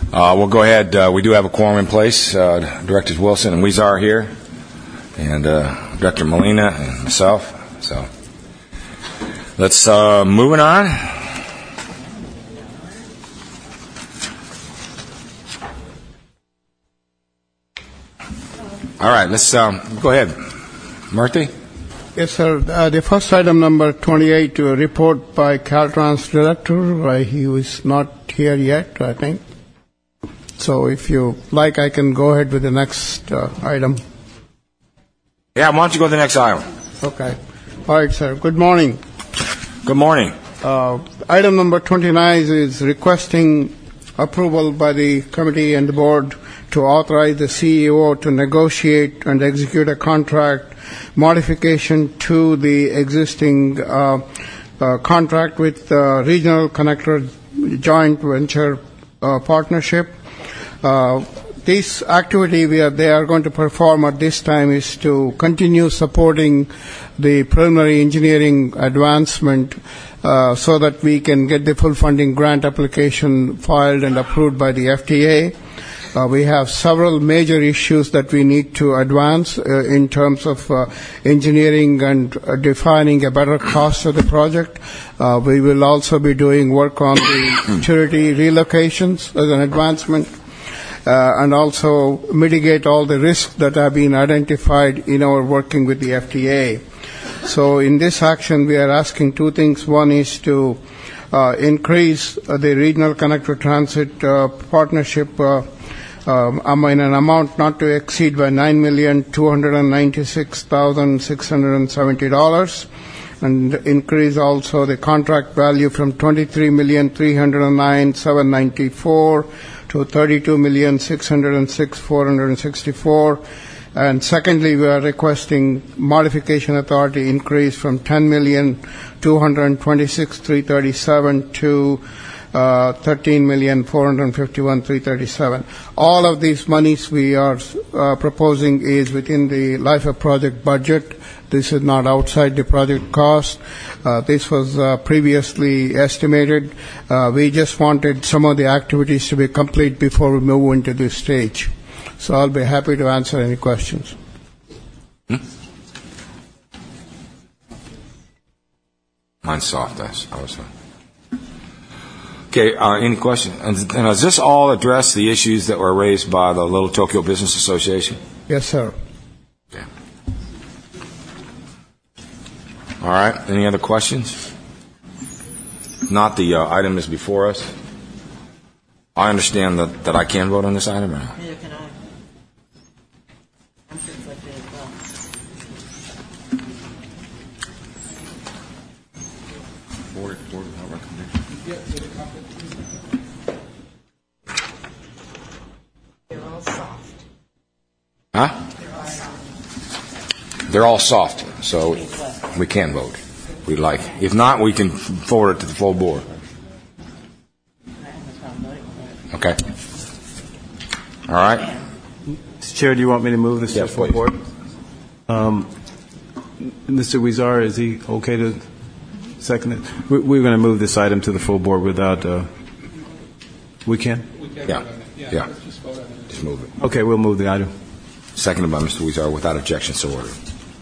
We'll go ahead. We do have a quorum in place. Directors Wilson and Weezer are here, and Director Molina and myself. So let's moving on. All right, let's go ahead. Murthy? Yes, sir. The first item, number 28, report by Caltrans Director. He is not here yet, I think. So if you like, I can go ahead with the next item. Yeah, why don't you go to the next item? Okay. All right, sir. Good morning. Good morning. Item number 29 is requesting approval by the committee and the board to authorize the CEO to negotiate and execute a contract modification to the existing contract with Regional Connector Joint Venture Partnership. This activity they are going to perform at this time is to continue supporting the preliminary engineering advancement so that we can get the full funding grant application filed and approved by the FTA. We have several major issues that we need to advance in terms of engineering and defining a better cost of the project. We will also be doing work on the utility relocations as an advancement and also mitigate all the risks that have been identified in our working with the FTA. So in this action, we are asking two things. One is to increase the Regional Connector Transit Partnership in an amount not to exceed by $9,296,670, and increase also the contract value from $23,309,794 to $32,606,464. And secondly, we are requesting modification authority increase from $10,226,337 to $13,451,337. All of these monies we are proposing is within the life of project budget. This is not outside the project cost. This was previously estimated. We just wanted some of the activities to be complete before we move into this stage. So I'll be happy to answer any questions. Mine's soft, I was Okay, any questions? And does this all address the issues that were raised by the Little Tokyo Business Association? Yes, sir. Okay. All right, any other questions? If not, the item is before us. I understand that I can vote on this item or not? Neither can I. I'm conflicted as well. Board without recommendation. They're all soft. Huh? They're all soft, so we can vote. We like. If not, we can forward it to the full board. Okay. All right. Mr. Chair, do you want me to move this to the full board? Mr. Weezer, is he okay to second it? We're going to move this item to the full board without. We can? Yeah. Just move it. Okay, we'll move the item. Seconded by Mr. Weezer without objection, so ordered.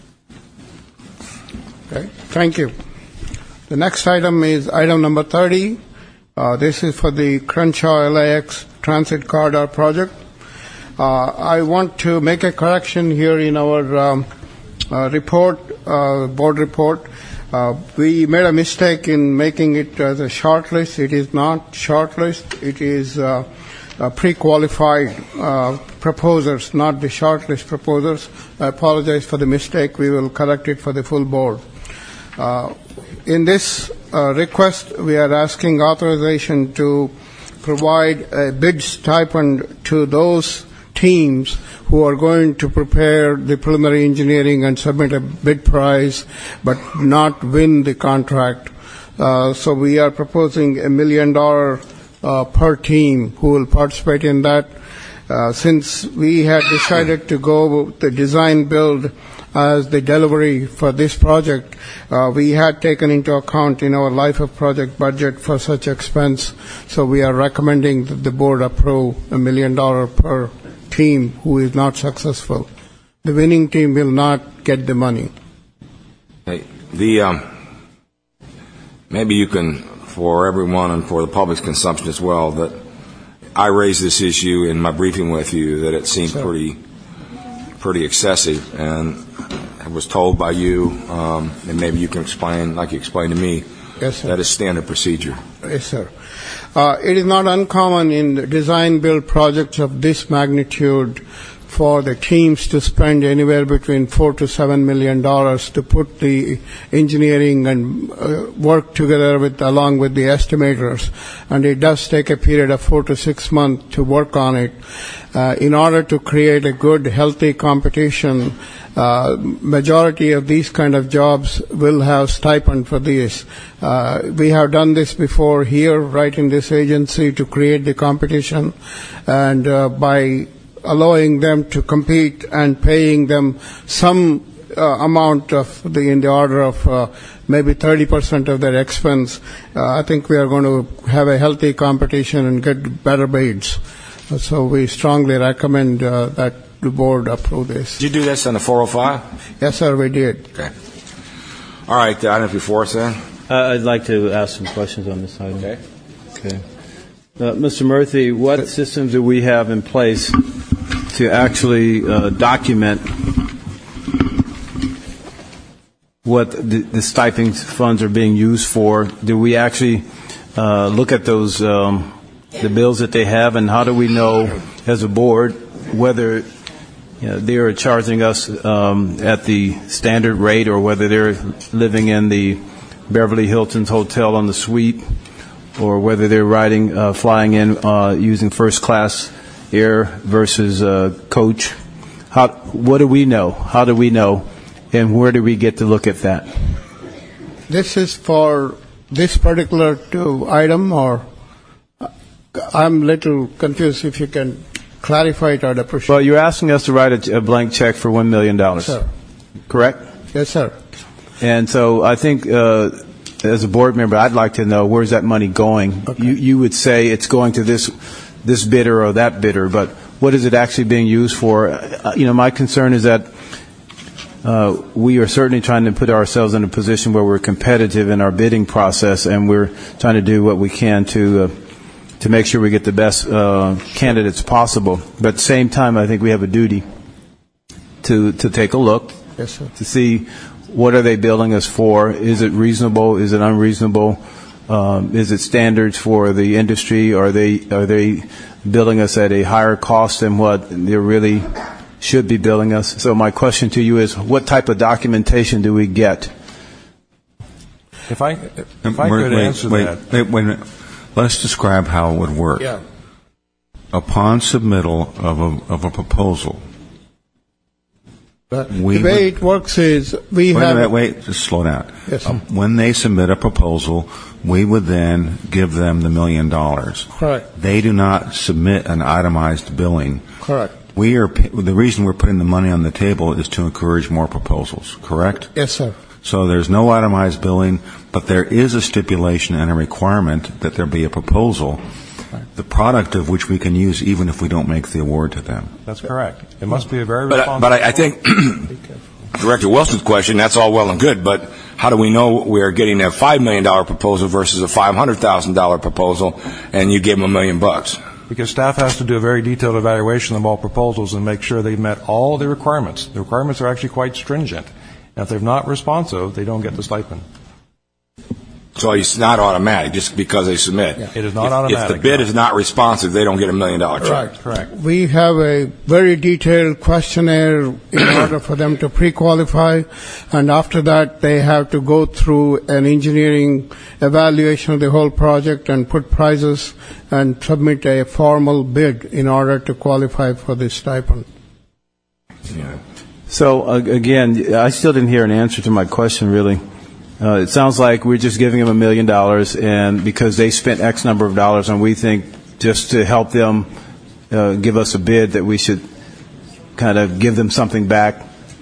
Okay. Thank you. The next item is item number 30. This is for the Crenshaw LAX Transit Corridor project. I want to make a correction here in our report, board report. We made a mistake in making it as a short list. It is not short list. It is pre-qualified proposers, not the short list proposers. I apologize for the mistake. We will correct it for the full board. In this request, we are asking authorization to provide a bid stipend to those teams who are going to prepare the preliminary engineering and submit a bid price but not win the contract. So we are proposing $1 million per team who will participate in that. Since we had decided to go with the design build as the delivery for this project. We had taken into account in our life of project budget for such expense, so we are recommending that the board approve $1 million per team who is not successful. The winning team will not get the money. Hey, maybe you can, for everyone and for the public's consumption as well, that I raised this issue in my briefing with you, that it seemed pretty excessive, and I was told by you, and maybe you can explain, like you explained to me, yes, sir, that is standard procedure. Yes, sir. It is not uncommon in the design-build projects of this magnitude for the teams to spend anywhere between $4 to $7 million to put the engineering and work together along with the estimators, and it does take a period of 4 to 6 months to work on it. In order to create a good, healthy competition, majority of these kind of jobs will have stipend for this. We have done this before here, right in this agency, to create the competition, and by allowing them to compete and paying them some amount of in the order of maybe 30% of their expense, I think we are going to have a healthy competition and get better bids. So we strongly recommend that the board approve this. Did you do this on the 405? Yes, sir, we did. Okay. All right, item before us then. I'd like to ask some questions on this item. Okay. Okay. Mr. Murthy, what systems do we have in place to actually document what the stipend funds are being used for? Do we actually look at those the bills that they have, and how do we know as a board whether they are charging us at the standard rate or whether they're living in the Beverly Hilton's hotel on the suite, or whether they're flying in using first class air versus coach? What do we know? How do we know? And where do we get to look at that? This is for this particular item, or I'm a little confused. If you can clarify it, I'd appreciate it. Well, you're asking us to write a blank check for $1 million. Sir. Correct? Yes, sir. And so I think as a board member, I'd like to know, where's that money going? Okay. You would say it's going to this bidder or that bidder, but what is it actually being used for? My concern is that we are certainly trying to put ourselves in a position where we're competitive in our bidding process, and we're trying to do what we can to make sure we get the best candidates possible. But at the same time, I think we have a duty to take a look, yes, sir, to see what are they billing us for. Is it reasonable? Is it unreasonable? Is it standards for the industry? Are they billing us at a higher cost than what they really should be billing us? So my question to you is, what type of documentation do we get? If I could answer that. Wait a minute. Let's describe how it would work. Yeah. Upon submittal of a proposal, The way it works is just slow down. Yes, sir. When they submit a proposal, we would then give them the $1 million. Correct. They do not submit an itemized billing. Correct. The reason we're putting the money on the table is to encourage more proposals, correct? Yes, sir. So there's no itemized billing, but there is a stipulation and a requirement that there be a proposal, the product of which we can use even if we don't make the award to them. That's correct. It must be a very responsible. But I think Director Wilson's question, that's all well and good, but how do we know we're getting a $5 million proposal versus a $500,000 proposal, and you give them $1 million? Because staff has to do a very detailed evaluation of all proposals and make sure they've met all the requirements. The requirements are actually quite stringent. And if they're not responsive, they don't get the stipend. So it's not automatic just because they submit. Yeah. It is not automatic. If the bid is not responsive, they don't get $1 million check. Correct. We have a very detailed questionnaire in order for them to pre-qualify, and after that they have to go through an engineering evaluation of the whole project and put prizes and submit a formal bid in order to qualify for this stipend. Yeah. So again, I still didn't hear an answer to my question, really. It sounds like we're just giving them $1 million, and because they spent X number of dollars, and we think just to help them give us a bid that we should kind of give them something back.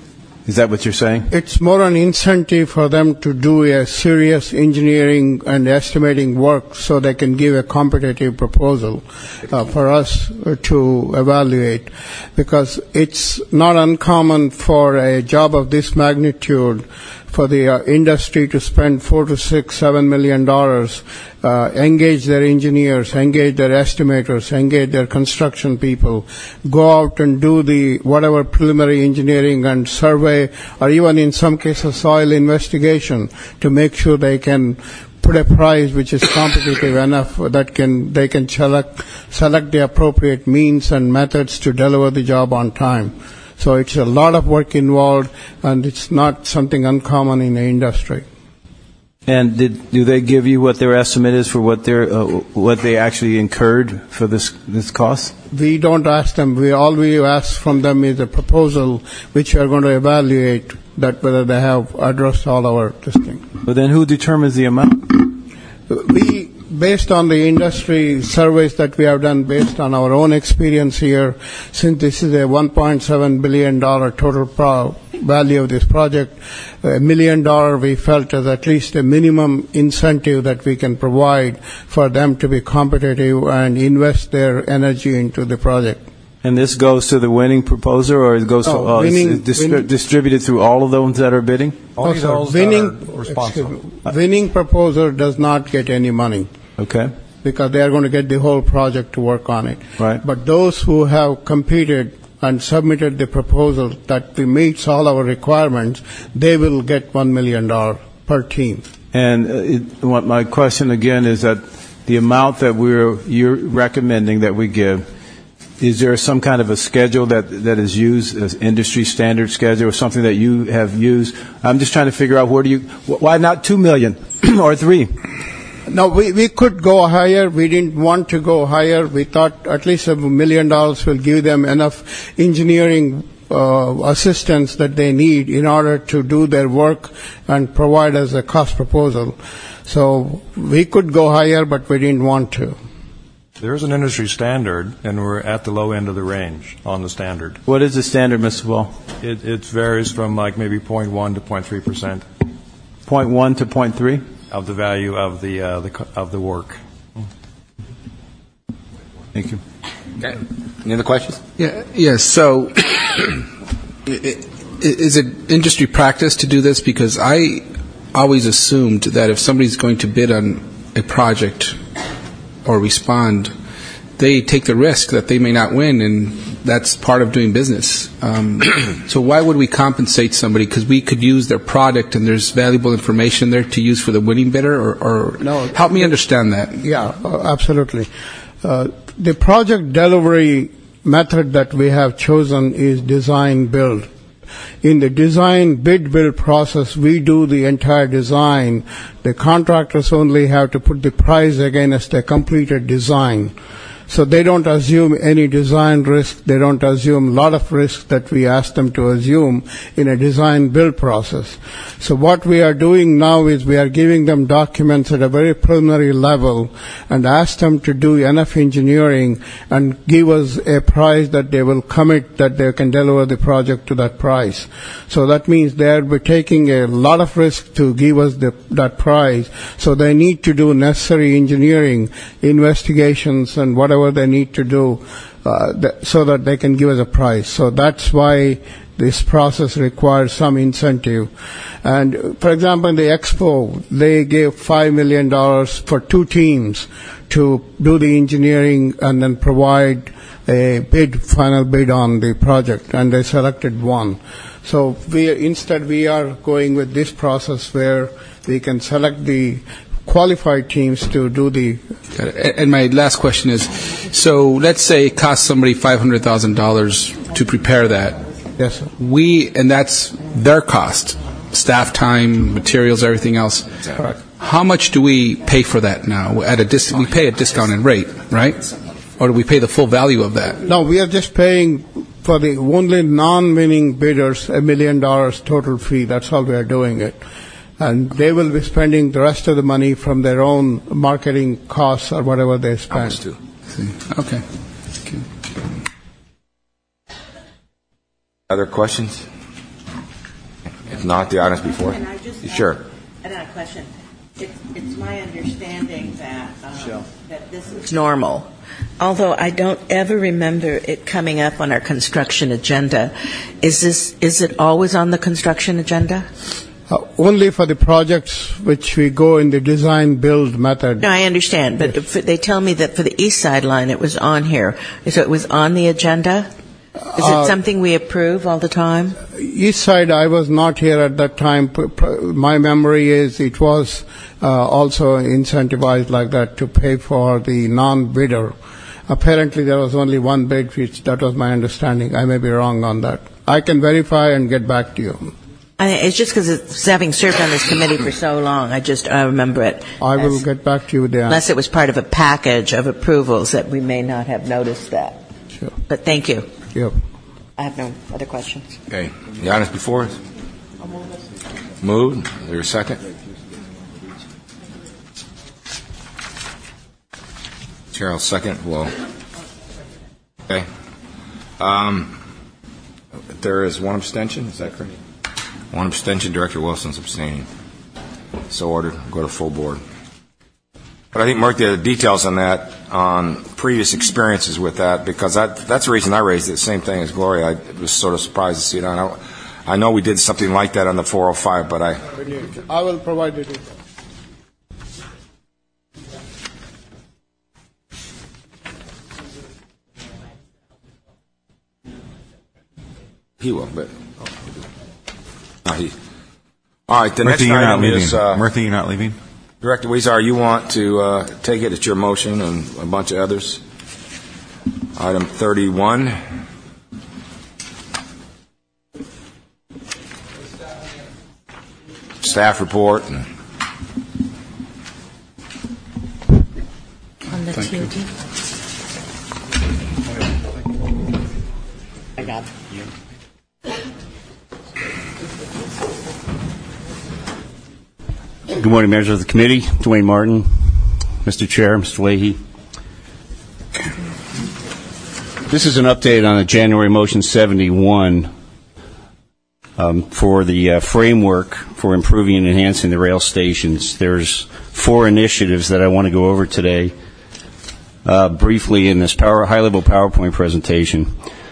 Is that what you're saying? It's more an incentive for them to do a serious engineering and estimating work so they can give a competitive proposal for us to evaluate. Because it's not uncommon for a job of this magnitude for the industry to spend $4 to $6, $7 million, engage their engineers, engage their estimators, engage their construction people, go out and do the whatever preliminary engineering and survey, or even in some cases soil investigation to make sure they can put a price which is competitive enough that they can select the appropriate means and methods to deliver the job on time. So it's a lot of work involved, and it's not something uncommon in the industry. And do they give you what their estimate is for what they actually incurred for this cost? We don't ask them. All we ask from them is a proposal which we are going to evaluate that whether they have addressed all our testing. But then who determines the amount? We, based on the industry surveys that we have done, based on our own experience here, since this is a $1.7 billion total value of this project, $1 million we felt as at least a minimum incentive that we can provide for them to be competitive and invest their energy into the project. And this goes to the winning proposer, or it goes distributed through all of those that are bidding? Winning proposer does not get any money. Okay. Because they are going to get the whole project to work on it. Right. But those who have competed and submitted the proposal that meets all our requirements, they will get $1 million per team. And my question again is that the amount that you're recommending that we give, is there some kind of a schedule that is used, as industry standard schedule, or something that you have used? I'm just trying to figure out why not $2 million or $3 million? No, we could go higher. We didn't want to go higher. We thought at least $1 million will give them enough engineering assistance that they need in order to do their work and provide us a cost proposal. So we could go higher, but we didn't want to. There's an industry standard, and we're at the low end of the range on the standard. What is the standard, Mr. Ball? It varies from like maybe 0.1 to 0.3%. 0.1 to 0.3? Of the value of the work. Thank you. Okay. Any other questions? Yes. So, is it industry practice to do this? Because I always assumed that if somebody's going to bid on a project or respond, they take the risk that they may not win, and that's part of doing business. So why would we compensate somebody? Because we could use their product and there's valuable information there to use for the winning bidder, or no, help me understand that. Yeah, absolutely. The project delivery method that we have chosen is design-build. In the design bid-build process, we do the entire design. The contractors only have to put the price against a completed design. So they don't assume any design risk. They don't assume a lot of risk that we ask them to assume in a design-build process. So what we are doing now is we are giving them documents at a very preliminary level and ask them to do enough engineering and give us a price that they will commit that they can deliver the project to that price. So that means they will be taking a lot of risk to give us that price. So they need to do necessary engineering, investigations, and whatever they need to do so that they can give us a price. So that's why this process requires some incentive. And, for example, in the Expo, they gave $5 million for 2 teams to do the engineering and then provide a final bid on the project, and they selected one. So we are going with this process where we can select the qualified teams to do the... And my last question is, so let's say it costs somebody $500,000 to prepare that. Yes, sir. And that's their cost, staff time, materials, everything else. Correct. How much do we pay for that now? We pay a discounted rate, right? Or do we pay the full value of that? No, we are just paying for the only non-winning bidders $1 million total fee. That's how we are doing it. And they will be spending the rest of the money from their own marketing costs or whatever they spend. Okay. Other questions? not, the items before. Can I just Sure. add a question? It's my understanding that this is normal, although I don't ever remember it coming up on our construction agenda. Is it always on the construction agenda? Only for the projects which we go in the design-build method. No, I understand, but they tell me that for the East Side line it was on here. So it was on the agenda? Is it something we approve all the time? East Side, I was not here at that time. My memory is it was also incentivized like that to pay for the non-bidder. Apparently there was only one bid, which that was my understanding. I may be wrong on that. I can verify and get back to you. It's just because having served on this committee for so long, I remember it. I will get back to you there. Unless it was part of a package of approvals that we may not have noticed that. Sure. But thank you. Yep. I have no other questions. Okay. The items before us? Moved. Is there a second? Cheryl, second. Well, okay. There is one abstention. Is that correct? One abstention. Director Wilson's abstaining. So ordered. Go to full board. But I think, Mark, the details on that, on previous experiences with that, because that's the reason I raised it, the same thing as Gloria. I was sort of surprised to see it on. I know we did something like that on the 405, but I will provide it. He will, but all right. The Murthy, next you're not item leaving. is Murthy, you're not leaving? Director Weezer, you want to take it? It's your motion and a bunch of others. Item 31. Staff report. On the TOD? I got it. Good morning, members of the committee. Dwayne Martin, Mr. Chair, Mr. Leahy. This is an update on the January Motion 71 for the framework for improving and enhancing the rail stations. There's 4 initiatives that I want to go over today briefly in this high-level PowerPoint presentation.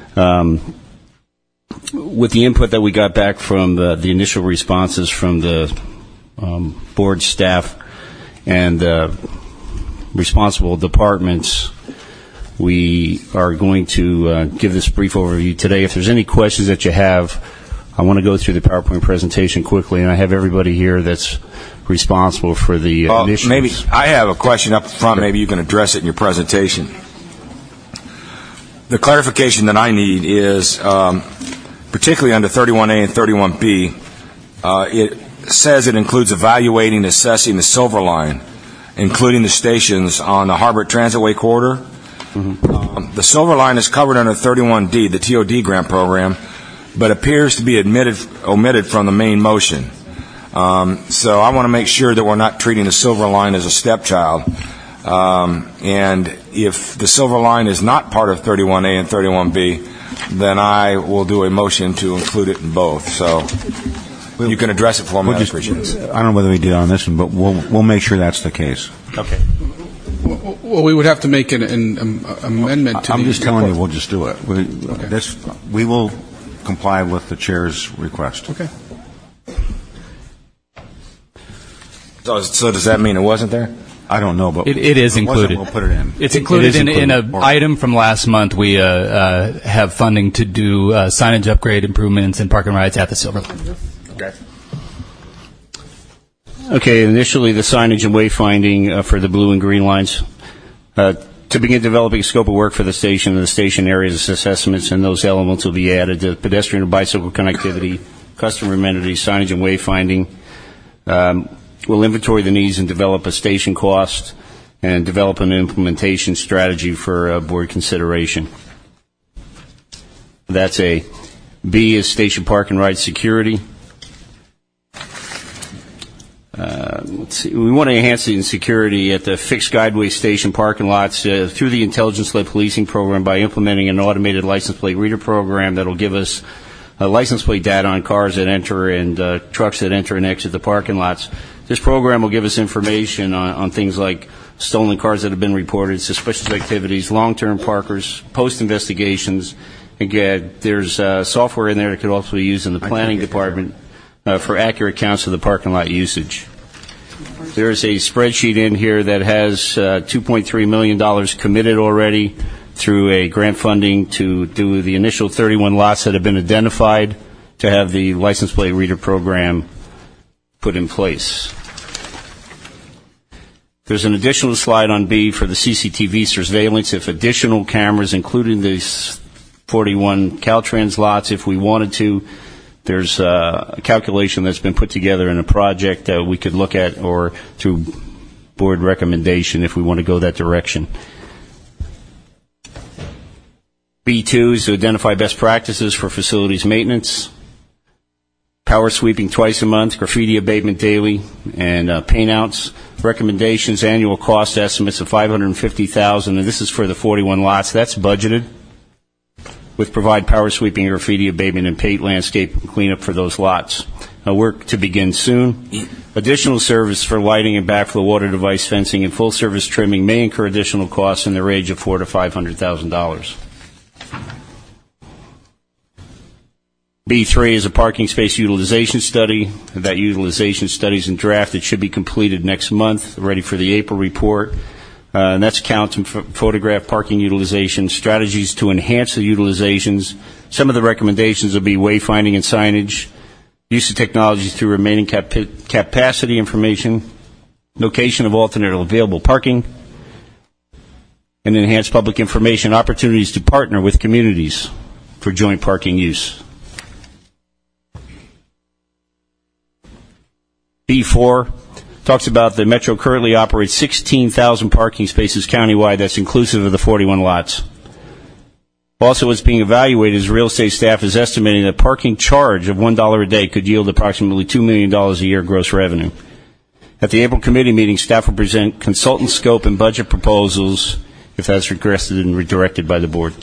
With the input that we got back from the initial responses from the board staff and responsible departments, we are going to give this brief overview today. If there's any questions that you have, I want to go through the PowerPoint presentation quickly, and I have everybody here that's responsible for the initiatives. Maybe I have a question up front. Maybe you can address it in your presentation. The clarification that I need is, particularly under 31A and 31B, it says it includes evaluating and assessing the Silver Line, including the stations on the Harbor Transitway Corridor. Mm-hmm. The Silver Line is covered under 31D, the TOD grant program, but appears to be omitted from the main motion. So I want to make sure that we're not treating the Silver Line as a stepchild. And if the Silver Line is not part of 31A and 31B, then I will do a motion to include it in both. So you can address it for me. I appreciate it. I don't know whether we did on this one, but we'll make sure that's the case. Okay. Well, we would have to make an amendment to I'm the just telling report. you, we'll just do it. We will comply with the chair's request. Okay. So does that mean it wasn't there? I don't know, but it is included. We'll put it in. It's included in an item from last month. We have funding to do signage upgrade improvements and parking rides at the Silver Line. Okay, initially the signage and wayfinding for the blue and green lines. To begin developing a scope of work for the station and the station areas assessments, and those elements will be added to pedestrian and bicycle connectivity, customer amenities, signage and wayfinding. We'll inventory the needs and develop a station cost and develop an implementation strategy for board consideration. That's A. B is station park and ride security. Let's see. We want to enhance the security at the fixed guideway station parking lots through the intelligence-led policing program by implementing an automated license plate reader program that will give us license plate data on cars that enter and trucks that enter and exit the parking lots. This program will give us information on things like stolen cars that have been reported, suspicious activities, long-term parkers, post-investigations. Again, there's software in there that could also be used in the planning department for accurate counts of the parking lot usage. There's a spreadsheet in here that has $2.3 million committed already through a grant funding to do the initial 31 lots that have been identified to have the license plate reader program put in place. There's an additional slide on B for the CCTV surveillance. If additional cameras, including these 41 Caltrans lots, if we wanted to, there's a calculation that's been put together in a project that we could look at, or through board recommendation if we want to go that direction. B2 is to identify best practices for facilities maintenance, power sweeping twice a month, graffiti abatement daily, and paint outs. Recommendations, annual cost estimates of $550,000, and this is for the 41 lots. That's budgeted, with provide power sweeping, graffiti abatement, and paint landscape cleanup for those lots. Work to begin soon. Additional service for lighting and backflow water device fencing and full service trimming may incur additional costs in the range of $400,000 to $500,000. B3 is a parking space utilization study. That utilization study is in draft. It should be completed next month, ready for the April report. And that's count and photograph parking utilization, strategies to enhance the utilizations. Some of the recommendations will be wayfinding and signage, use of technology through remaining capacity information, location of alternate available parking, and enhanced public information opportunities to partner with communities for joint parking use. B4 talks about the Metro currently operates 16,000 parking spaces countywide. That's inclusive of the 41 lots. Also, what's being evaluated is real estate staff is estimating that parking charge of $1 a day could yield approximately $2 million a year gross revenue. At the April committee meeting, staff will present consultant scope and budget proposals if that's requested and redirected by the board.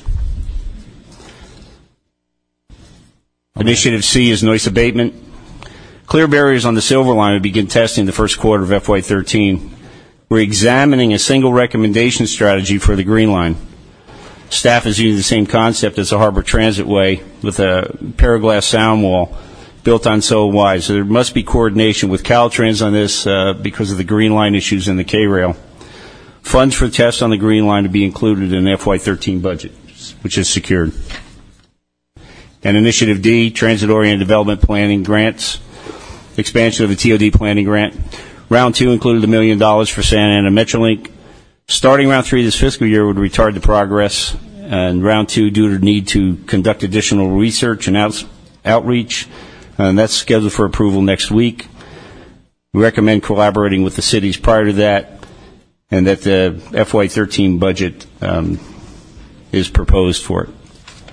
Initiative C is noise abatement. Clear barriers on the Silver Line will begin testing the first quarter of FY13. We're examining a single recommendation strategy for the Green Line. Staff is using the same concept as the Harbor Transit Way with a Paraglass sound wall built on SOY. So there must be coordination with Caltrans on this because of the Green Line issues in the K-Rail. Funds for tests on the Green Line to be included in the FY13 budget, which is secured. And Initiative D, Transit-Oriented Development Planning Grants. Expansion of the TOD planning grant. Round 2 included $1 million for Santa Ana Metrolink. Starting round 3 this fiscal year would retard the progress. And round 2 due to the need to conduct additional research and outreach. And that's scheduled for approval next week. We recommend collaborating with the cities prior to that, and that the FY13 budget is proposed for it.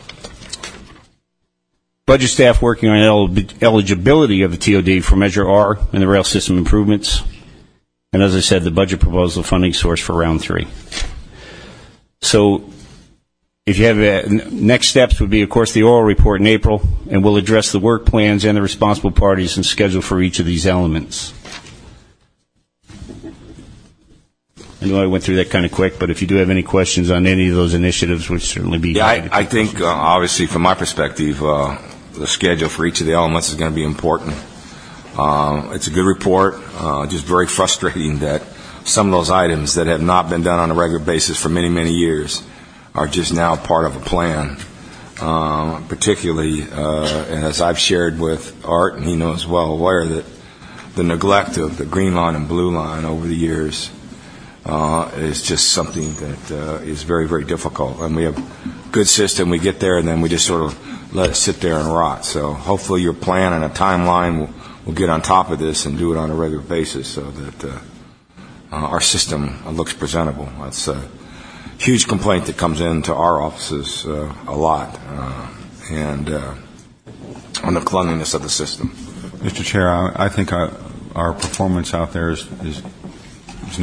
Budget staff working on eligibility of the TOD for Measure R and the rail system improvements. And as I said, the budget proposal funding source for round 3. So if you have next steps would be, of course, the oral report in April, and we'll address the work plans and the responsible parties and schedule for each of these elements. I know I went through that kind of quick, but if you do have any questions on any of those initiatives, we'd certainly be happy to. I think, obviously, from my perspective, the schedule for each of the elements is going to be important. It's a good report, just very frustrating that some of those items that have not been done on a regular basis for many, many years are just now part of a plan. Particularly, and as I've shared with Art, and he knows well aware that the neglect of the Green Line and Blue Line over the years is just something that is very, very difficult. And we have a good system. We get there, and then we just sort of let it sit there and rot. So hopefully your plan and a timeline will get on top of this and do it on a regular basis so that our system looks presentable. That's a huge complaint that comes into our offices a lot, and on the cleanliness of the system. Mr. Chair, I think our performance out there is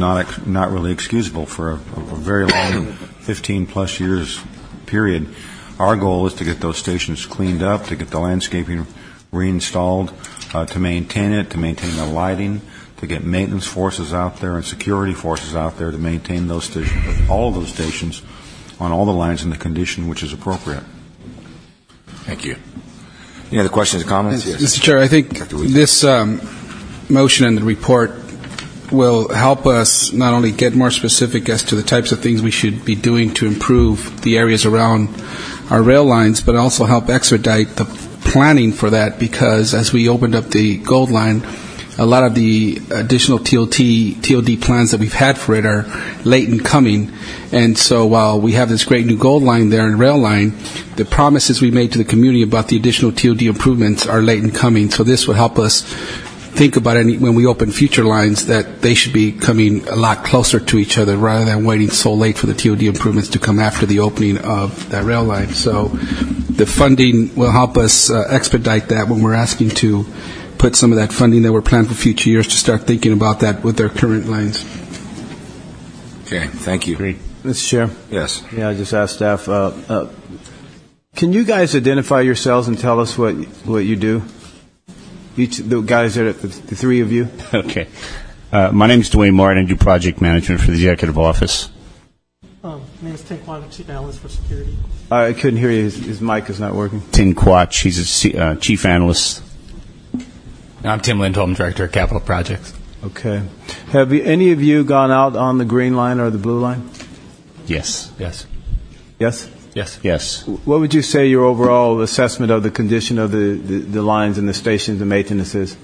not really excusable for a very long 15-plus years period. Our goal is to get those stations cleaned up, to get the landscaping reinstalled, to maintain it, to maintain the lighting, to get maintenance forces out there and security forces out there to maintain those stations, all of those stations on all the lines in the condition which is appropriate. Thank you. Any other questions or comments? Yes. Mr. Chair, I think this motion and the report will help us not only get more specific as to the types of things we should be doing to improve the areas around our rail lines, but also help expedite the planning for that, because as we opened up the Gold Line, a lot of the additional TOD plans that we've had for it are late in coming. And so while we have this great new Gold Line there and rail line, the promises we made to the community about the additional TOD improvements are late in coming. So this will help us think about when we open future lines that they should be coming a lot closer to each other rather than waiting so late for the TOD improvements to come after the opening of that rail line. So the funding will help us expedite that when we're asking to put some of that funding that we're planning for future years to start thinking about that with their current lines. Okay, thank you. Great. Mr. Chair? Yes. Yeah, I just asked staff, can you guys identify yourselves and tell us what you do? Each the guys that the three of you. Okay. My name is Dwayne Martin. I do project management for the executive office. My name is Tim Quantum, Chief Analyst for Security. I couldn't hear you. His mic is not working. Tim Quach. He's a chief analyst. I'm Tim Lindholm, Director of Capital Projects. Okay. Have any of you gone out on the green line or the blue line? Yes. Yes. Yes? Yes. Yes. What would you say your overall assessment of the condition of the lines and the stations and maintenance is?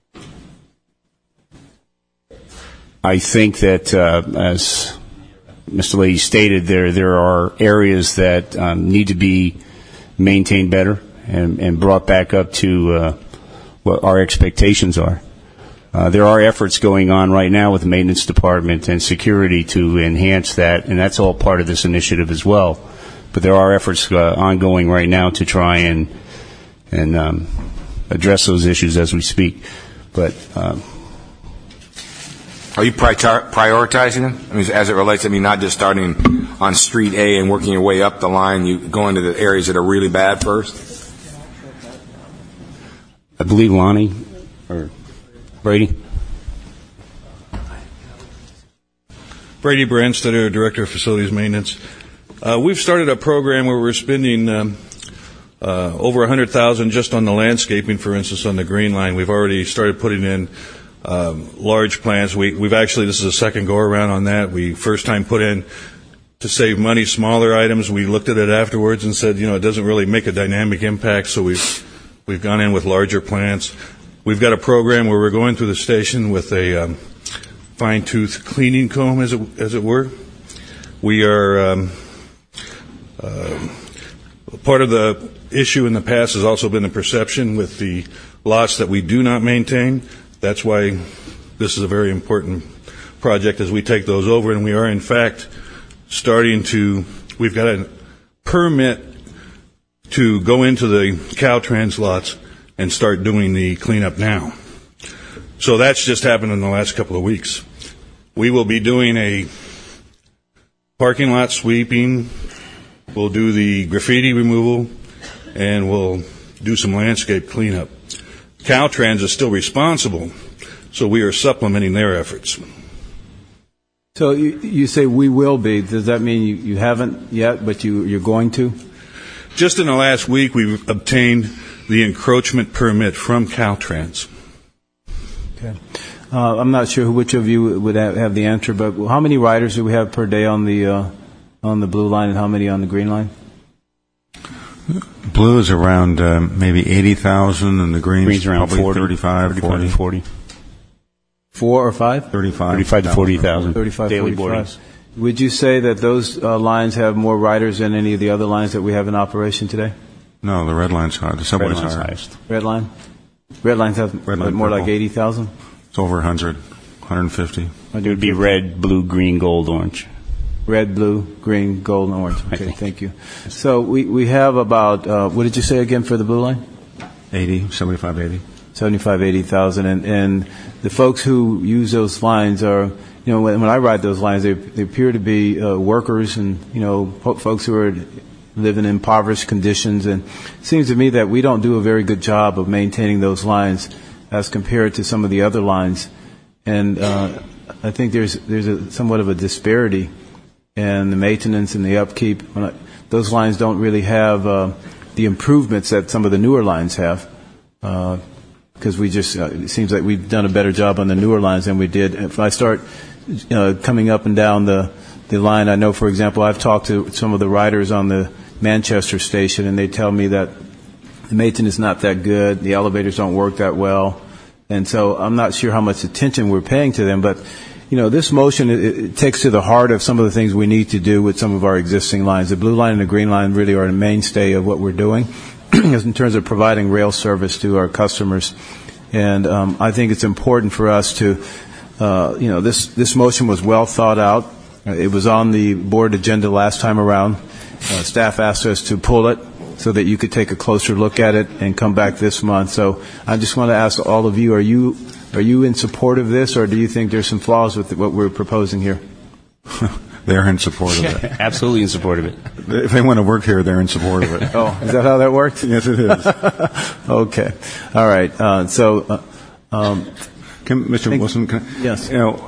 I think that, as Mr. Leahy stated, there are areas that need to be maintained better and brought back up to what our expectations are. There are efforts going on right now with the maintenance department and security to enhance that, and that's all part of this initiative as well. But there are efforts ongoing right now to try and address those issues as we speak. But are you prioritizing them? I mean, as it relates, not just starting on Street A and working your way up the line, you go into the areas that are really bad first? I believe Lonnie or Brady. Brady Brandstetter, Director of Facilities Maintenance. We've started a program where we're spending over $100,000 just on the landscaping, for instance, on the Green Line. We've already started putting in large plants. We've actually, this is a second go-around on that. We first time put in, to save money, smaller items. We looked at it afterwards and said, it doesn't really make a dynamic impact, so we've gone in with larger plants. We've got a program where we're going through the station with a fine-tooth cleaning comb, as it were. We are part of the issue in the past has also been the perception with the lots that we do not maintain. That's why this is a very important project as we take those over, and we are in fact we've got a permit to go into the Caltrans lots and start doing the cleanup now. So that's just happened in the last couple of weeks. We will be doing a parking lot sweeping, we'll do the graffiti removal, and we'll do some landscape cleanup. Caltrans is still responsible, so we are supplementing their efforts. So you say we will be. Does that mean you haven't yet, but you're going to? Just in the last week, we've obtained the encroachment permit from Caltrans. Okay. I'm not sure which of you would have the answer, but how many riders do we have per day on the blue line, and how many on the green line? Blue is around maybe 80,000, and the green's around probably 40, 35 to 40. 4 or 5? 35 to 40,000 35, daily 45. boardings. Would you say that those lines have more riders than any of the other lines that we have in operation today? No, the red line's higher. The subway's higher. Highest. Red line? Red lines have Red line more purple. like 80,000? It's over 100, 150. It would be red, blue, green, gold, orange. Red, blue, green, gold, and orange. Okay, thank you. So we have about, what did you say again for the blue line? 75, 80. 75, 80,000. And the folks who use those lines are, when I ride those lines, they appear to be workers and, folks who are live in impoverished conditions, and it seems to me that we don't do a very good job of maintaining those lines as compared to some of the other lines. And I think there's somewhat of a disparity in the maintenance and the upkeep. Those lines don't really have the improvements that some of the newer lines have, because it seems like we've done a better job on the newer lines than we did. If I start coming up and down the line, I know, for example, I've talked to some of the riders on the Manchester station, and they tell me that the maintenance is not that good, the elevators don't work that well, and so I'm not sure how much attention we're paying to them, but this motion, it takes to the heart of some of the things we need to do with some of our existing lines. The blue line and the green line really are the mainstay of what we're doing in terms of providing rail service to our customers. And I think it's important for us to, this motion was well thought out. It was on the board agenda last time around. Staff asked us to pull it so that you could take a closer look at it and come back this month. So I just want to ask all of you, are you in support of this, or do you think there's some flaws with what we're proposing here? They're in support of it. Absolutely in support of it. If they want to work here, they're in support of it. Oh, is that how that works? Yes, it is. Okay. All right. Mr. Wilson, yes.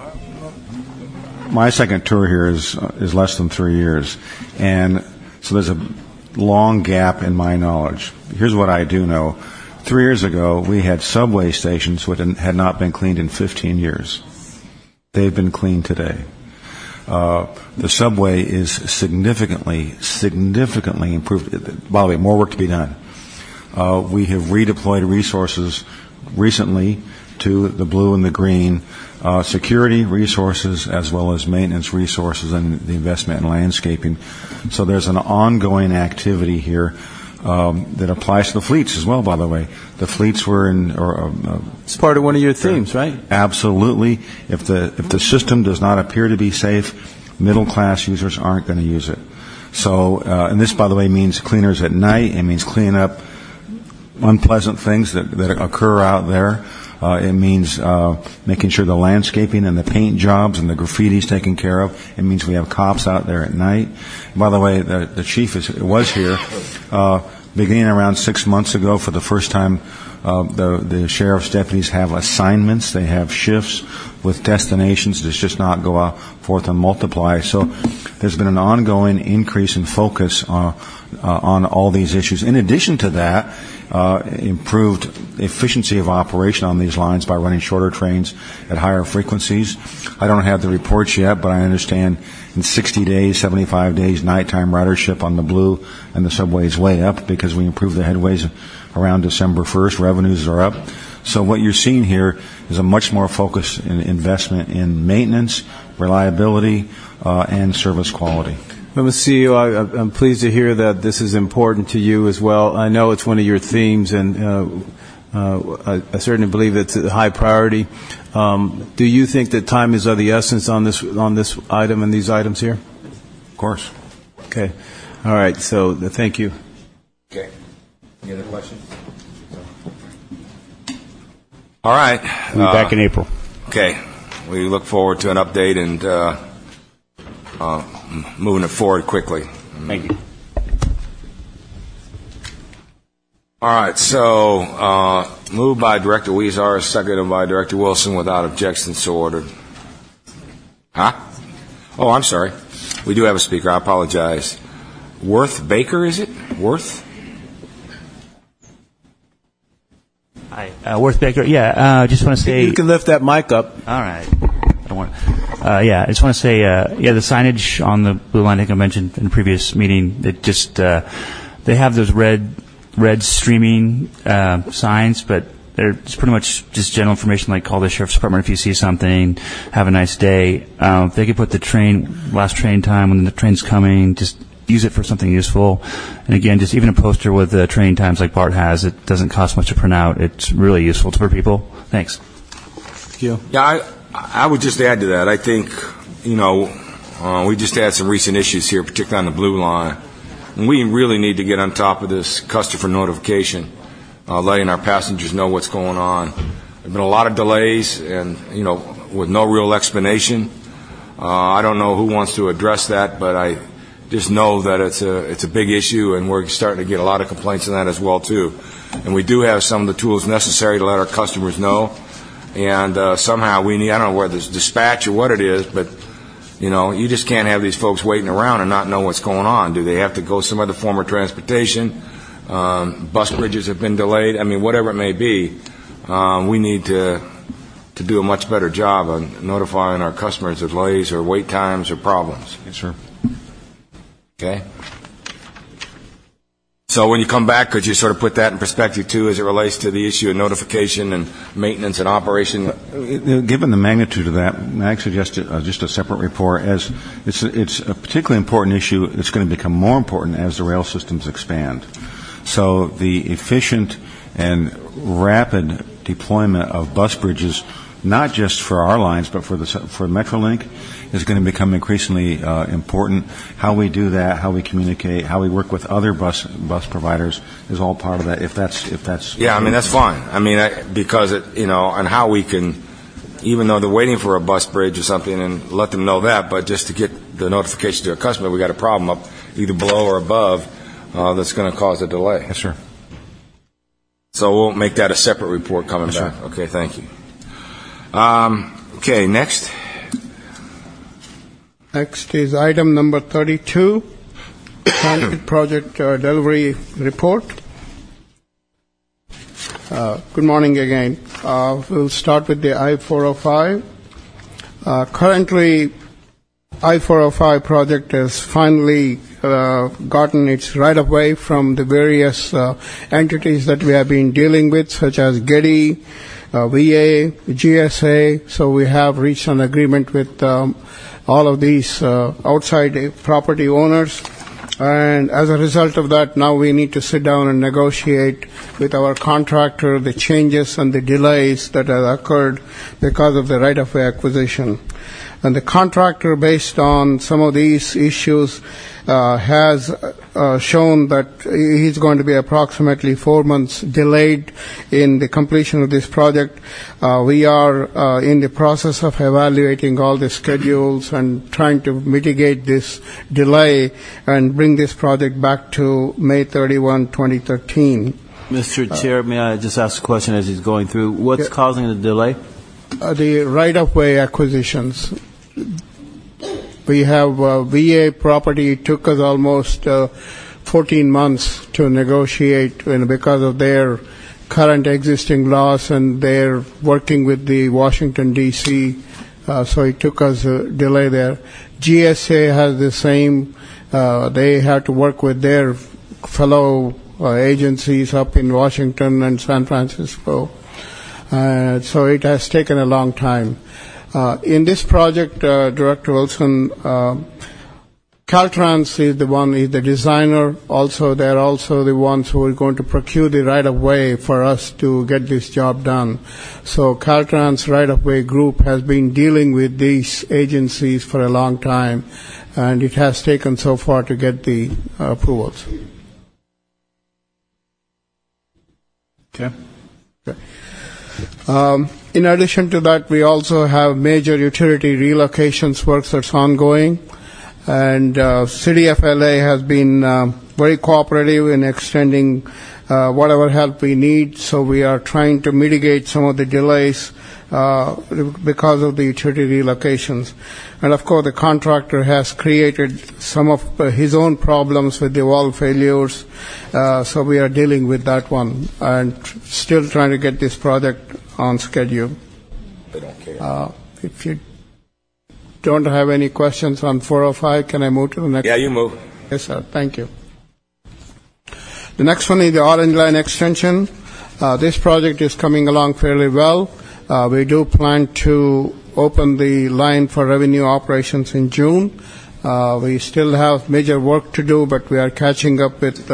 My second tour here is less than 3 years, and so there's a long gap in my knowledge. Here's what I do know. 3 years ago, we had subway stations which had not been cleaned in 15 years. They've been cleaned today. The subway is significantly improved. By the way, more work to be done. We have redeployed resources recently to the blue and the green, security resources as well as maintenance resources and the investment in landscaping. So there's an ongoing activity here that applies to the fleets as well, by the way. The fleets were it's part of one of your themes, right? Absolutely. If the system does not appear to be safe, middle-class users aren't going to use it. So, and this, by the way, means cleaners at night. It means cleaning up unpleasant things that occur out there. It means making sure the landscaping and the paint jobs and the graffiti's taken care of. It means we have cops out there at night. By the way, the chief was here beginning around 6 months ago. For the first time, the sheriff's deputies have assignments. They have shifts with destinations. It's just not go out forth and multiply. So there's been an ongoing increase in focus on all these issues. In addition to that, improved efficiency of operation on these lines by running shorter trains at higher frequencies. I don't have the reports yet, but I understand in 60 days, 75 days, nighttime ridership on the blue and the subway is way up because we improved the headways around December 1st. Revenues are up. So what you're seeing here is a much more focused investment in maintenance, reliability, and service quality. Mr. CEO, I'm pleased to hear that this is important to you as well. I know it's one of your themes, and I certainly believe it's a high priority. Do you think that time is of the essence on this item and these items here? Of course. Okay. All right. So thank you. Okay. Any other questions? All right. We'll be back in April. Okay. We look forward to an update and moving it forward quickly. Thank you. All right, so moved by Director Weezer, seconded by Director Wilson, without objection, so ordered. Huh? Oh, I'm sorry. We do have a speaker. I apologize. Worth Baker, is it? Worth? Hi. Worth Baker. Yeah, just want to say... You can lift that mic up. All right. I don't want I just want to say, the signage on the blue line, I think I mentioned in a previous meeting, it just, they have those red streaming signs, but it's pretty much just general information like call the sheriff's department if you see something, have a nice day. If they could put the last train time when the train's coming, just use it for something useful. And again, just even a poster with the train times like Bart has, it doesn't cost much to print out. It's really useful for people. Thanks. Thank you. Yeah, I would just add to that. I think, we just had some recent issues here, particularly on the blue line. And we really need to get on top of this customer notification, letting our passengers know what's going on. There have been a lot of delays and, with no real explanation. I don't know who wants to address that, but just know that it's a big issue, and we're starting to get a lot of complaints on that as well too. And we do have some of the tools necessary to let our customers know. And somehow we need, I don't know whether it's dispatch or what it is, but you just can't have these folks waiting around and not know what's going on. Do they have to go some other form of transportation? Bus bridges have been delayed. I mean, whatever it may be, we need to do a much better job on notifying our customers of delays or wait times or problems. Yes, sir. Okay? So when you come back, could you sort of put that in perspective, too, as it relates to the issue of notification and maintenance and operation? Given the magnitude of that, I suggest just a separate report, as it's a particularly important issue that's going to become more important as the rail systems expand. So the efficient and rapid deployment of bus bridges, not just for our lines, but for Metrolink, is going to become increasingly important. How we do that, how we communicate, how we work with other bus providers is all part of that. If that's yeah, I mean that's fine. I mean because and how we can, even though they're waiting for a bus bridge or something, and let them know that. But just to get the notification to a customer, we got a problem up either below or above that's going to cause a delay. Yes, sir. So we'll make that a separate report coming back. Sir. Okay, thank you. Okay, next. Next is item number 32, Transit Project Delivery Report. Good morning again. We'll start with the I-405. Currently, I-405 project has finally gotten its right-of-way from the various entities that we have been dealing with, such as Getty, VA, GSA. So we have reached an agreement with all of these outside property owners. And as a result of that, now we need to sit down and negotiate with our contractor the changes and the delays that have occurred because of the right-of-way acquisition. And the contractor, based on some of these issues, has shown that he's going to be approximately 4 months delayed in the completion of this project. We are in the process of evaluating all the schedules and trying to mitigate this delay and bring this project back to May 31, 2013. Mr. Chair, may I just ask a question as he's going through? What's causing the delay? The right-of-way acquisitions. We have VA property. It took us almost 14 months to negotiate because of their current existing laws, and they're working with the Washington, D.C., so it took us a delay there. GSA has the same. They have to work with their fellow agencies up in Washington and San Francisco. So it has taken a long time. In this project, Director Wilson, Caltrans is the designer. Also, they're also the ones who are going to procure the right-of-way for us to get this job done. So Caltrans right-of-way group has been dealing with these agencies for a long time, and it has taken so far to get the approvals. Okay. In addition to that, we also have major utility relocations works that's ongoing, and City of LA has been very cooperative in extending whatever help we need. So we are trying to mitigate some of the delays because of the utility relocations. And of course, the contractor has created some of his own problems with the wall failures. So we are dealing with that one and still trying to get this project on schedule. They don't care. If you don't have any questions on 405, can I move to the next? Yeah, you move. Yes, sir. Thank you. The next one is the Orange Line extension. This project is coming along fairly well. We do plan to open the line for revenue operations in June. We still have major work to do, but we are catching up with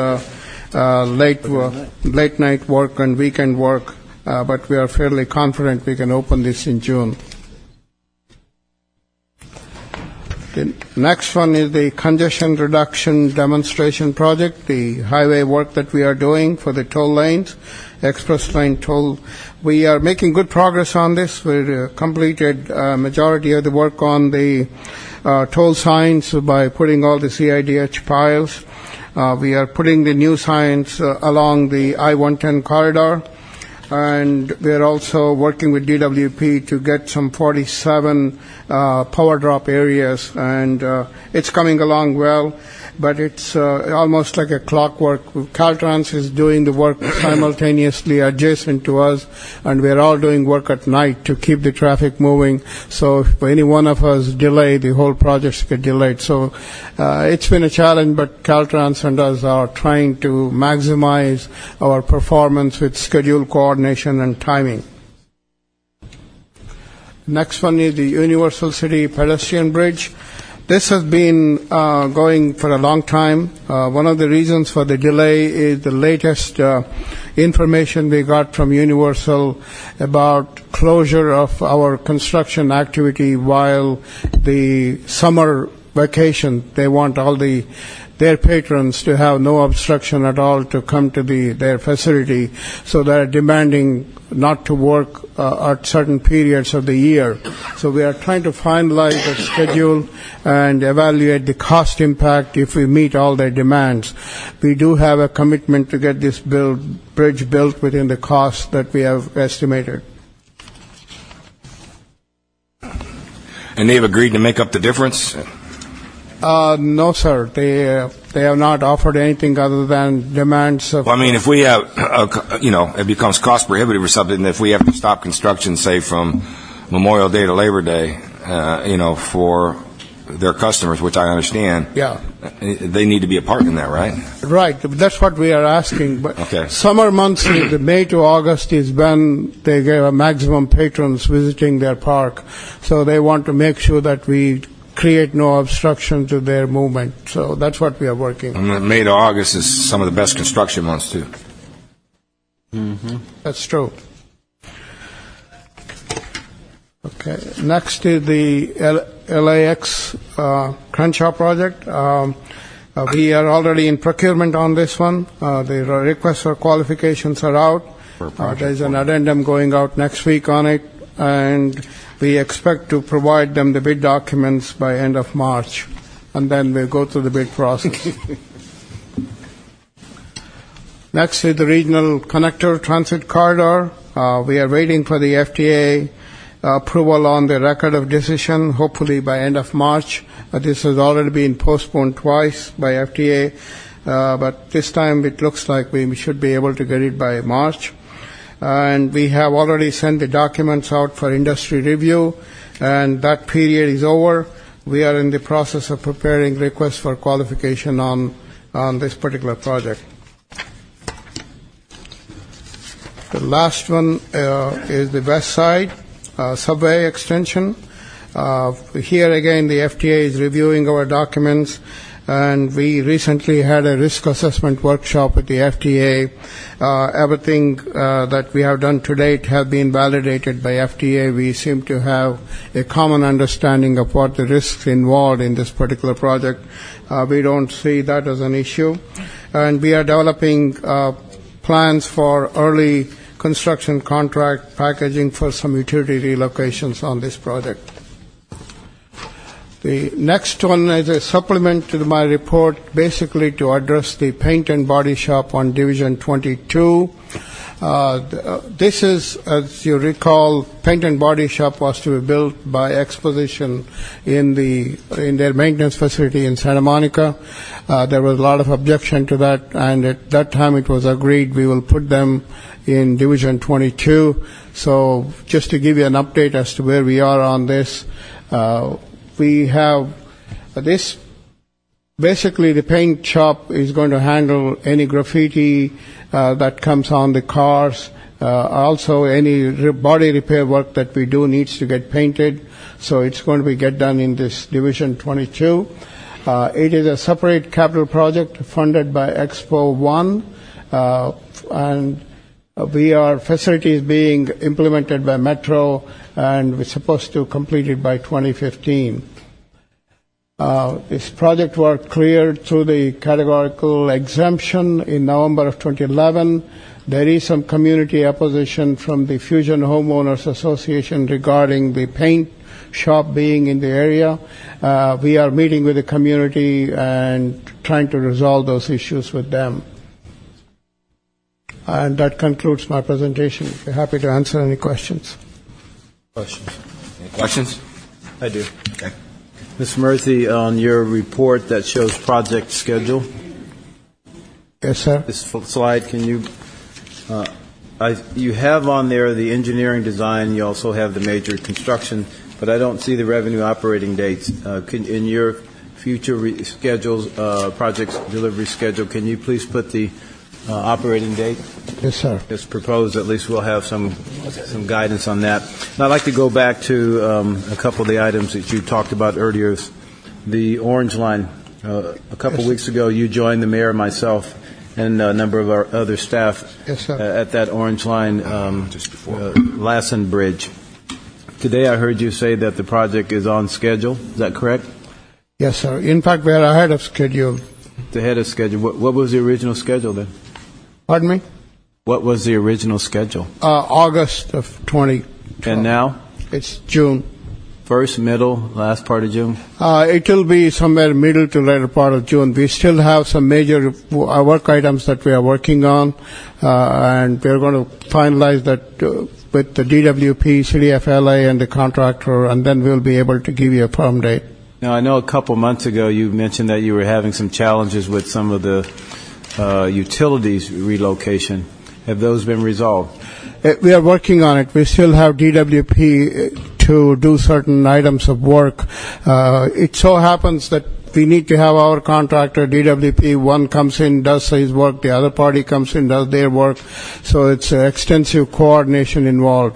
late night work and weekend work. But we are fairly confident we can open this in June. The next one is the congestion reduction demonstration project, the highway work that we are doing for the toll lanes, express lane toll. We are making good progress on this. We completed majority of the work on the toll signs by putting all the CIDH piles. We are putting the new signs along the I-110 corridor. And we're also working with DWP to get some 47 power drop areas, and it's coming along well, but it's almost like a clockwork. Caltrans is doing the work simultaneously adjacent to us, and we're all doing work at night to keep the traffic moving. So if any one of us delay, the whole projects get delayed. So it's been a challenge, but Caltrans and us are trying to maximize our performance with schedule coordination and timing. Next one is the Universal City Pedestrian Bridge. This has been going for a long time. One of the reasons for the delay is the latest information we got from Universal about closure of our construction activity while the summer vacation. They want all their patrons to have no obstruction at all to come to their facility, so they're demanding not to work at certain periods of the year. So we are trying to finalize the schedule and evaluate the cost impact if we meet all their demands. We do have a commitment to get this bridge built within the cost that we have estimated. And they've agreed to make up the difference? No, sir. They have not offered anything other than demands of... Well, I mean, if we have, it becomes cost prohibitive or something, if we have to stop construction, say, from Memorial Day to Labor Day, for their customers, which I understand, yeah, they need to be a part in that, right? Right. That's what we are asking. But okay. Summer months, the May to August, is when they get a maximum patrons visiting their park. So they want to make sure that we create no obstruction to their movement. So that's what we are working on. And May to August is some of the best construction months, too. Mm-hmm. That's true. Okay. Next is the LAX Crenshaw project. We are already in procurement on this one. The requests for qualifications are out. There's an addendum going out next week on it, and we expect to provide them the bid documents by end of March, and then we'll go through the bid process. Next is the Regional Connector Transit Corridor. We are waiting for the FTA approval on the record of decision, hopefully by end of March. This has already been postponed twice by FTA, but this time it looks like we should be able to get it by March. And we have already sent the documents out for industry review, and that period is over. We are in the process of preparing requests for qualification on this particular project. The last one is the West Side subway extension. Here again, the FTA is reviewing our documents, and we recently had a risk assessment workshop with the FTA. Everything that we have done to date has been validated by FTA. We seem to have a common understanding of what the risks involved in this particular project. We don't see that as an issue. And we are developing plans for early construction contract packaging for some utility relocations on this project. The next one is a supplement to my report, basically to address the paint and body shop on Division 22. This is, as you recall, paint and body shop was to be built by Exposition in their maintenance facility in Santa Monica. There was a lot of objection to that, and at that time it was agreed we will put them in Division 22. So just to give you an update as to where we are on this, we have this. Basically, the paint shop is going to handle any graffiti that comes on the cars. Also, any body repair work that we do needs to get painted. So it's going to be done in this Division 22. It is a separate capital project funded by Expo 1, and facility is being implemented by Metro, and we're supposed to complete it by 2015. This project work cleared through the categorical exemption in November of 2011. There is some community opposition from the Fusion Homeowners Association regarding the paint shop being in the area. We are meeting with the community and trying to resolve those issues with them. And that concludes my presentation. We're happy to answer any questions. Questions? Any questions? I do. Okay. Ms. Murthy, on your report that shows project schedule. Yes, sir. This slide, can you, you have on there the engineering design, you also have the major construction, but I don't see the revenue operating dates. In your future schedules, project delivery schedule, can you please put the operating date? Yes, sir. It's proposed. At least we'll have some guidance on that. And I'd like to go back to a couple of the items that you talked about earlier. The Orange Line. A couple weeks ago, you joined the mayor, myself, and a number of our other staff at that Orange Line Lassen Bridge. Today, I heard you say that the project is on schedule. Is that correct? Yes, sir. In fact, we are ahead of schedule. Ahead of schedule. What was the original schedule then? Pardon me? What was the original schedule? August of 2012. And now? It's June. First, middle, last part of June? It will be somewhere middle to later part of June. We still have some major work items that we are working on, and we're going to finalize that with the DWP, City of LA, and the contractor, and then we'll be able to give you a firm date. Now, I know a couple months ago you mentioned that you were having some challenges with some of the utilities relocation. Have those been resolved? We are working on it. We still have DWP to do certain items of work. It so happens that we need to have our contractor, DWP, one comes in, does his work, the other party comes in, does their work. So it's extensive coordination involved.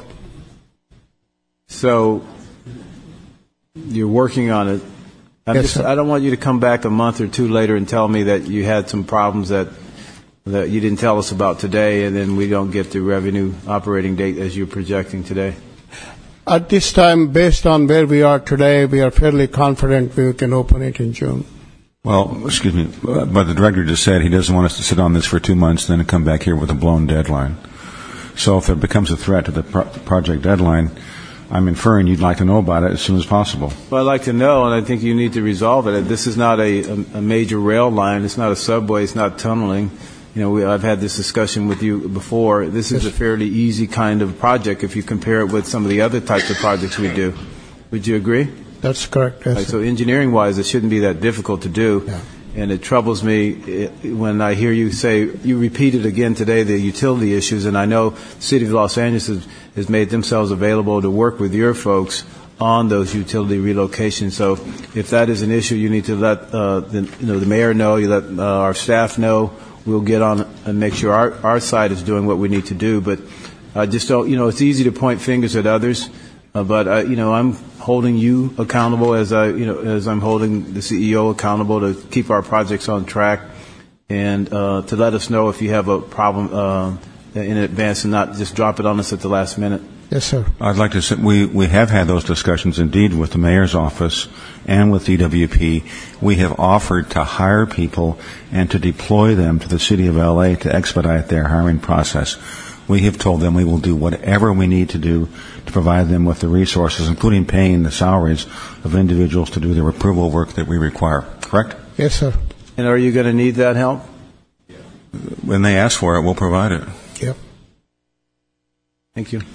So you're working on it. Yes, sir. I don't want you to come back a month or two later and tell me that you had some problems that you didn't tell us about today, and then we don't get the revenue operating date as you're projecting today. At this time, based on where we are today, we are fairly confident we can open it in June. Well, excuse me, but the director just said he doesn't want us to sit on this for 2 months and then come back here with a blown deadline. So if there becomes a threat to the project deadline, I'm inferring you'd like to know about it as soon as possible. Well, I'd like to know, and I think you need to resolve it. This is not a major rail line. It's not a subway. It's not tunneling. You know, I've had this discussion with you before. This is a fairly easy kind of project if you compare it with some of the other types of projects we do. Would you agree? That's correct, yes. Right, so engineering-wise, it shouldn't be that difficult to do. Yeah. And it troubles me when I hear you say, you repeated again today the utility issues, and I know the City of Los Angeles has made themselves available to work with your folks on those utility relocations. So if that is an issue, you need to let the mayor know, you let our staff know. We'll get on and make sure our side is doing what we need to do. But I just don't, it's easy to point fingers at others. But I'm holding you accountable as I'm holding the CEO accountable to keep our projects on track and to let us know if you have a problem in advance and not just drop it on us at the last minute. Yes, sir. I'd like to say we have had those discussions indeed with the mayor's office and with DWP. We have offered to hire people and to deploy them to the City of LA to expedite their hiring process. We have told them we will do whatever we need to do to provide them with the resources, including paying the salaries of individuals to do their approval work that we require. Correct? Yes, sir. And are you going to need that help? When they ask for it, we'll provide it. Yep. Thank you.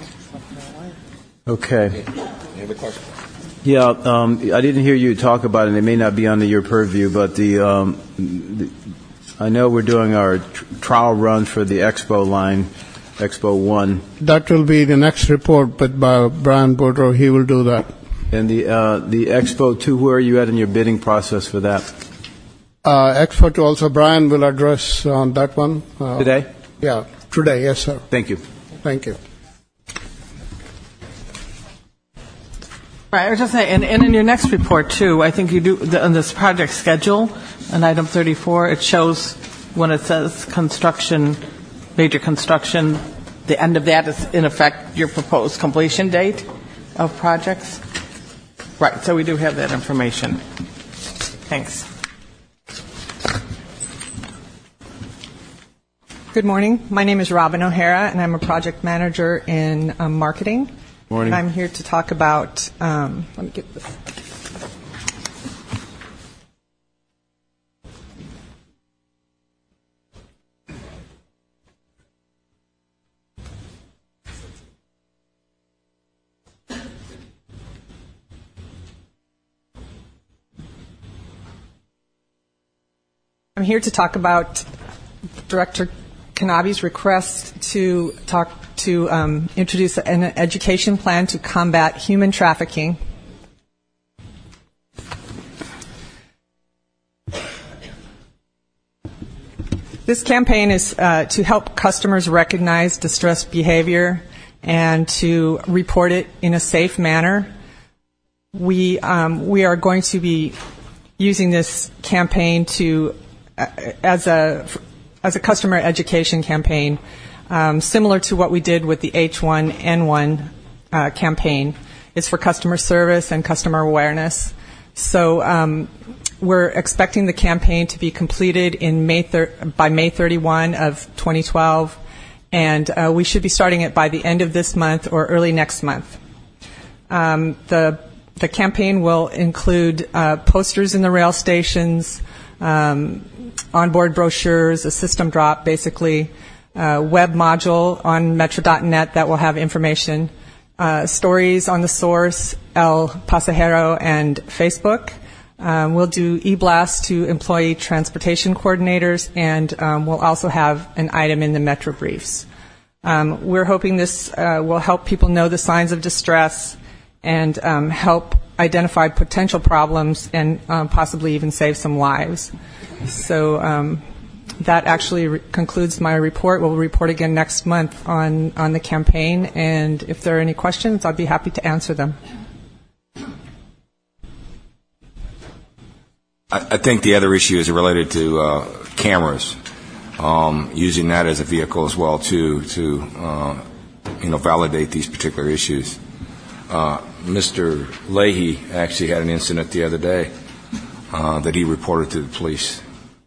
Okay. Any other questions? Yeah, I didn't hear you talk about it. It may not be under your purview, but I know we're doing our trial run for the Expo line, Expo 1. That will be the next report, but by Brian Boudreaux, he will do that. And the Expo 2, where are you at in your bidding process for that? Expo 2 also, Brian will address on that one. Today? Yeah, today, yes, sir. Thank you. Thank you. Right, I was just saying, and in your next report, too, I think you do, on this project schedule, on item 34, it shows when it says construction, major construction, the end of that is, in effect, your proposed completion date of projects. Right, so we do have that information. Thanks. Good morning. My name is Robin O'Hara, and I'm a project manager in marketing. Morning. And I'm here to talk about, let me get this. I'm here to talk about Director Kanabe's request to introduce an education plan to combat human trafficking. This campaign is to help customers recognize distressed behavior and to report it in a safe manner. We are going to be using this campaign to as a customer education campaign, similar to what we did with the H1N1 campaign. It's for customer service and customer awareness. So we're expecting the campaign to be completed by May 31 of 2012, and we should be starting it by the end of this month or early next month. The campaign will include posters in the rail stations, onboard brochures, a system drop, basically, web module on metro.net that will have information, stories on the source, El Pasajero, and Facebook. We'll do e-blasts to employee transportation coordinators, and we'll also have an item in the Metro briefs. We're hoping this will help people know the signs of distress and help identify potential problems and possibly even save some lives. So that actually concludes my report. We'll report again next month on the campaign, and if there are any questions, I'd be happy to answer them. I think the other issue is related to cameras, using that as a vehicle as well to validate these particular issues. Mr. Leahy actually had an incident the other day that he reported to the police.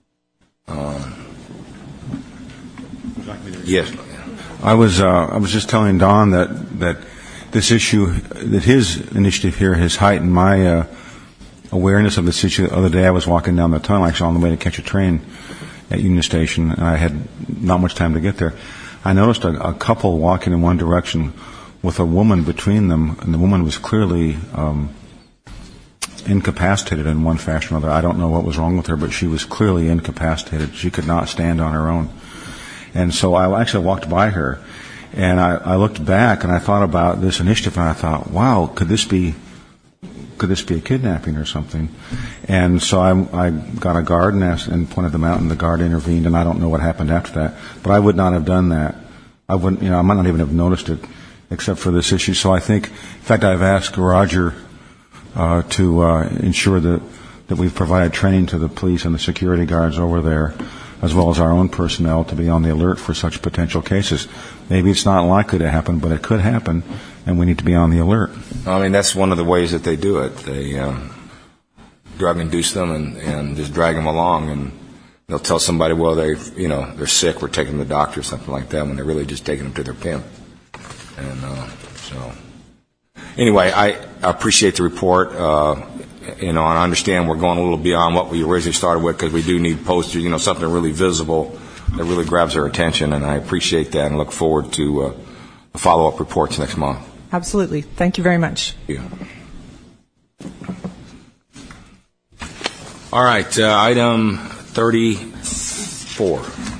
Yes. I was just telling Don that this issue, that his initiative here has heightened my awareness of this issue. The other day I was walking down the tunnel, actually on the way to catch a train at Union Station, and I had not much time to get there. I noticed a couple walking in one direction with a woman between them, and the woman was clearly incapacitated in one fashion or another. I don't know what was wrong with her, but she was clearly incapacitated. She could not stand on her own. And so I actually walked by her, and I looked back, and I thought about this initiative, and I thought, wow, could this be a kidnapping or something? And so I got a guard and pointed them out, and the guard intervened, and I don't know what happened after that. But I would not have done that. I might not even have noticed it, except for this issue. So I think, in fact, I've asked Roger to ensure that we've provided training to the police and the security guards over there, as well as our own personnel, to be on the alert for such potential cases. Maybe it's not likely to happen, but it could happen, and we need to be on the alert. I mean, that's one of the ways that they do it. They drug induce them and just drag them along, and they'll tell somebody, well, they're sick, we're taking them to the doctor or something like that, when they're really just taking them to their pimp. And so, anyway, I appreciate the report. And I understand we're going a little beyond what we originally started with, because we do need posters, something really visible that really grabs our attention, and I appreciate that and look forward to the follow-up reports next month. Absolutely. Thank you very much. Thank you. All right, item 34.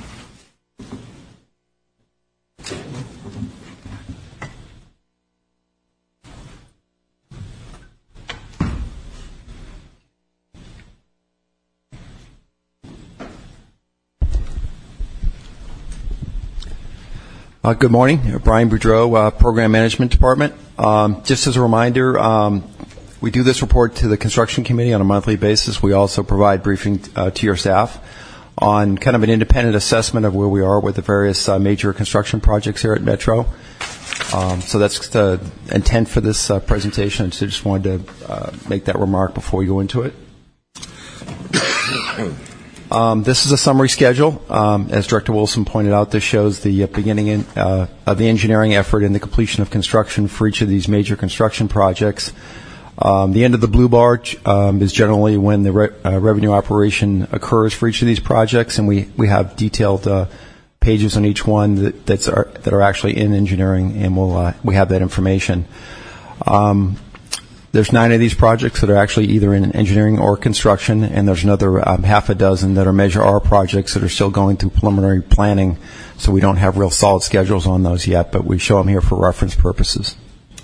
Good morning. Brian Boudreau, Program Management Department. Just as a reminder, we do this report to the Construction Committee on a monthly basis. We also provide briefing to your staff on kind of an independent assessment of where we are with the various major construction projects here at Metro. So that's the intent for this presentation. So just wanted to make that remark before we go into it. This is a summary schedule. As Director Wilson pointed out, this shows the beginning of the engineering effort and the completion of construction for each of these major construction projects. The end of the blue bar is generally when the revenue operation occurs for each of these projects, and we have detailed pages on each one that are actually in engineering, and we have that information. There's 9 of these projects that are actually either in engineering or construction, and there's another half a dozen that are Measure R projects that are still going through preliminary planning, so we don't have real solid schedules on those yet, but we show them here for reference purposes.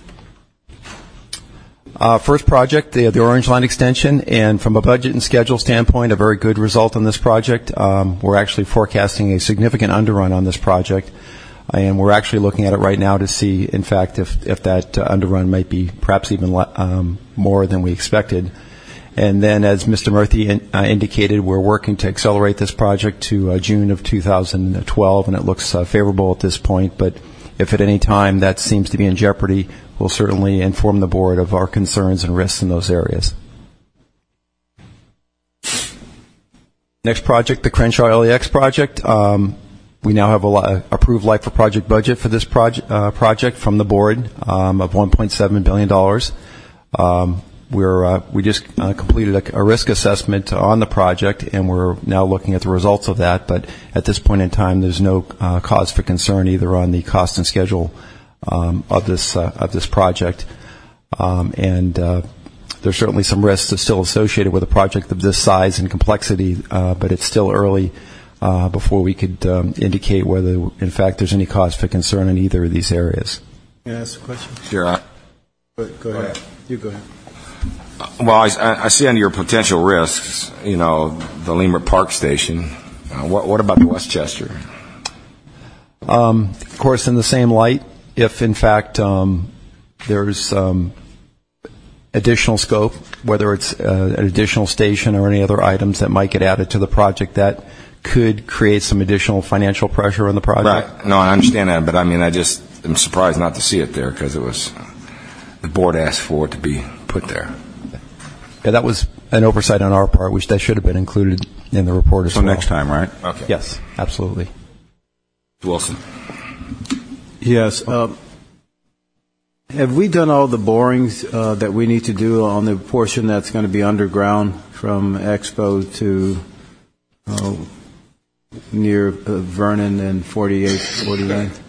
First project, the Orange Line extension, and from a budget and schedule standpoint, a very good result on this project. We're actually forecasting a significant underrun on this project, and we're actually looking at it right now to see, in fact, if that underrun might be perhaps even more than we expected. And then, as Mr. Murthy indicated, we're working to accelerate this project to June of 2012, and it looks favorable at this point. But if at any time that seems to be in jeopardy, we'll certainly inform the board of our concerns and risks in those areas. Next project, the Crenshaw LEX project. We now have a approved life of project budget for this project from the board of $1.7 billion. We just completed a risk assessment on the project, and we're now looking at the results of that. But at this point in time, there's no cause for concern either on the cost and schedule of this project. There's certainly some risks that's still associated with a project of this size and complexity, but it's still early before we could indicate whether, in fact, there's any cause for concern in either of these areas. Can I ask a question? Sure. Go ahead. You go ahead. Well, I see under your potential risks, the Leimert Park Station. What about the Westchester? Of course, in the same light, if in fact there's additional scope, whether it's an additional station or any other items that might get added to the project that could create some additional financial pressure on the project. Right. No, I understand that, but I just am surprised not to see it there because the board asked for it to be put there. Yeah, that was an oversight on our part, which that should have been included in the report as well. So next time, right? Okay. Yes, absolutely. Wilson. Yes. Have we done all the borings that we need to do on the portion that's going to be underground from Expo to near Vernon and 48th, 49th?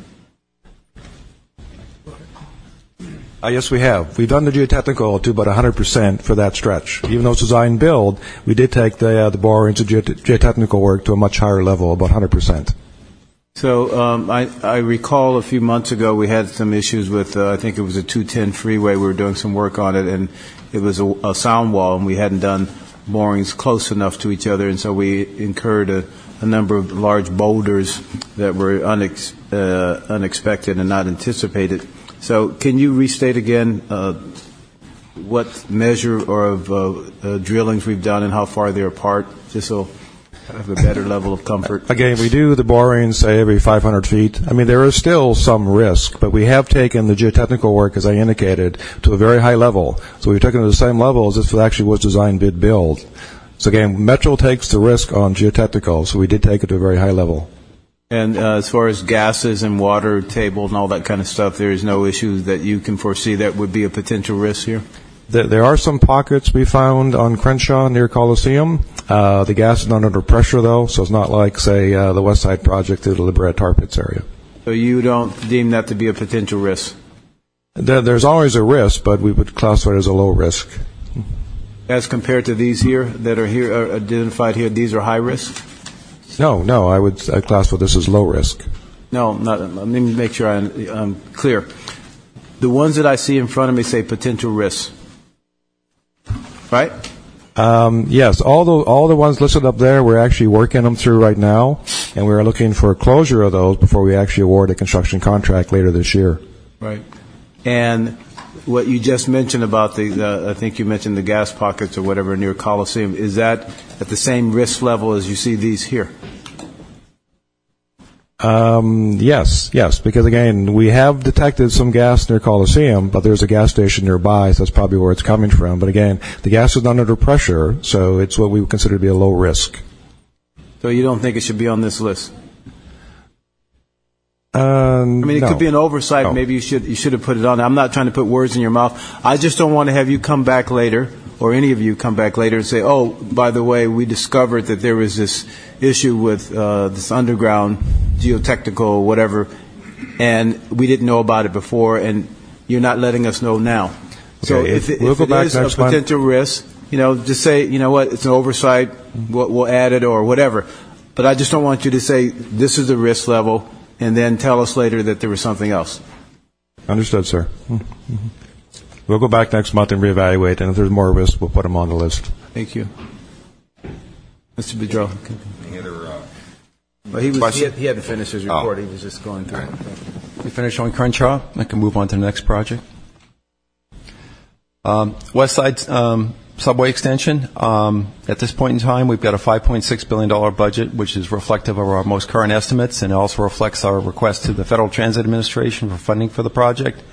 Yes, we have. We've done the geotechnical to about 100% for that stretch. Even though it's design build, we did take the borings and geotechnical work to a much higher level, about 100%. So I recall a few months ago we had some issues with, I think it was a 210 freeway. We were doing some work on it, and it was a sound wall, and we hadn't done borings close enough to each other, and so we incurred a number of large boulders that were unexpected and not anticipated. So can you restate again what measure or of drillings we've done and how far they're apart, just so I have a better level of comfort? Again, we do the borings, say, every 500 feet. I mean, there is still some risk, but we have taken the geotechnical work, as I indicated, to a very high level. So we've taken it to the same level as this actually was design bid build. So again, Metro takes the risk on geotechnical, so we did take it to a very high level. And as far as gases and water table and all that kind of stuff, there is no issue that you can foresee that would be a potential risk here? There are some pockets we found on Crenshaw near Coliseum. The gas is not under pressure, though, so it's not like, say, the West Side project through the La Brea Tar Pits area. So you don't deem that to be a potential risk? There's always a risk, but we would classify it as a low risk. As compared to these here that are here are identified here, these are high risk? No, I'd classify this as low risk. No, let me make sure I'm clear. The ones that I see in front of me say potential risks, right? Yes, all the ones listed up there, we're actually working them through right now, and we're looking for a closure of those before we actually award a construction contract later this year. Right. And what you just mentioned about I think you mentioned the gas pockets or whatever near Coliseum, is that at the same risk level as you see these here? Yes, because again, we have detected some gas near Coliseum, but there's a gas station nearby, so that's probably where it's coming from. But again, the gas is not under pressure, so it's what we would consider to be a low risk. So you don't think it should be on this list? I mean, it could be an oversight. No. Maybe you should have put it on. I'm not trying to put words in your mouth. I just don't want to have you come back later, or any of you come back later and say, oh, by the way, we discovered that there was this issue with this underground geotechnical whatever, and we didn't know about it before, and you're not letting us know now. So Okay, if we'll go it back is a next month. potential risk, just say, you know what, it's an oversight, we'll add it or whatever. But I just don't want you to say, this is the risk level, and then tell us later that there was something else. Understood, sir. Mm-hmm. We'll go back next month and reevaluate, and if there's more risk, we'll put them on the list. Thank you. Mr. Bedreau. Any other Well, he had to finish his report. He was just going through it. We finished on Crenshaw. I can move on to the next project. West Side subway extension. At this point in time, we've got a $5.6 billion budget, which is reflective of our most current estimates, and it also reflects our request to the Federal Transit Administration for funding for the project.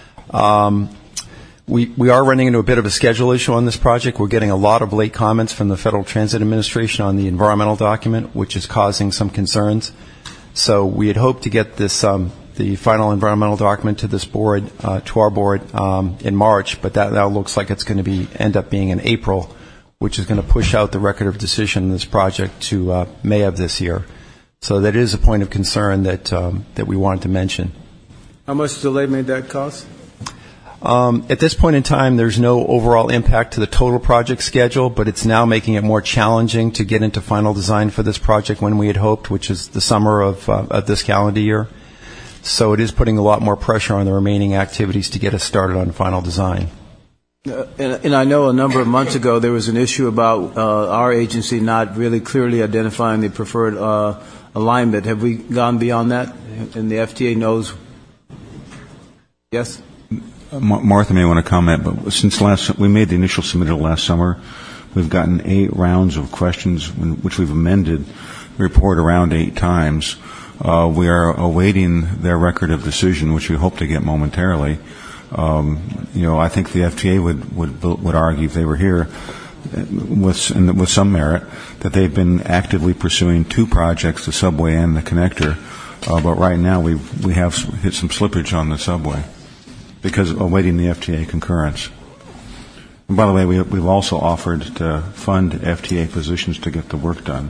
We are running into a bit of a schedule issue on this project. We're getting a lot of late comments from the Federal Transit Administration on the environmental document, which is causing some concerns. So we had hoped to get this the final environmental document to this board, to our board, in March, but that now looks like it's going to end up being in April, which is going to push out the record of decision in this project to May of this year. So that is a point of concern that we wanted to mention. How much delay may that cause? At this point in time, there's no overall impact to the total project schedule, but it's now making it more challenging to get into final design for this project when we had hoped, which is the summer of this calendar year. So it is putting a lot more pressure on the remaining activities to get us started on final design. And I know a number of months ago there was an issue about our agency not really clearly identifying the preferred alignment. Have we gone beyond that? And the FTA knows? Yes? Martha may want to comment, but since we made the initial submittal last summer, we've gotten 8 rounds of questions, which we've amended the report around 8 times. We are awaiting their record of decision, which we hope to get momentarily. I think the FTA would argue, if they were here, with some merit, that they've been actively pursuing 2 projects, the subway and the connector. But right now we have hit some slippage on the subway because of awaiting the FTA concurrence. And by the way, we've also offered to fund FTA positions to get the work done.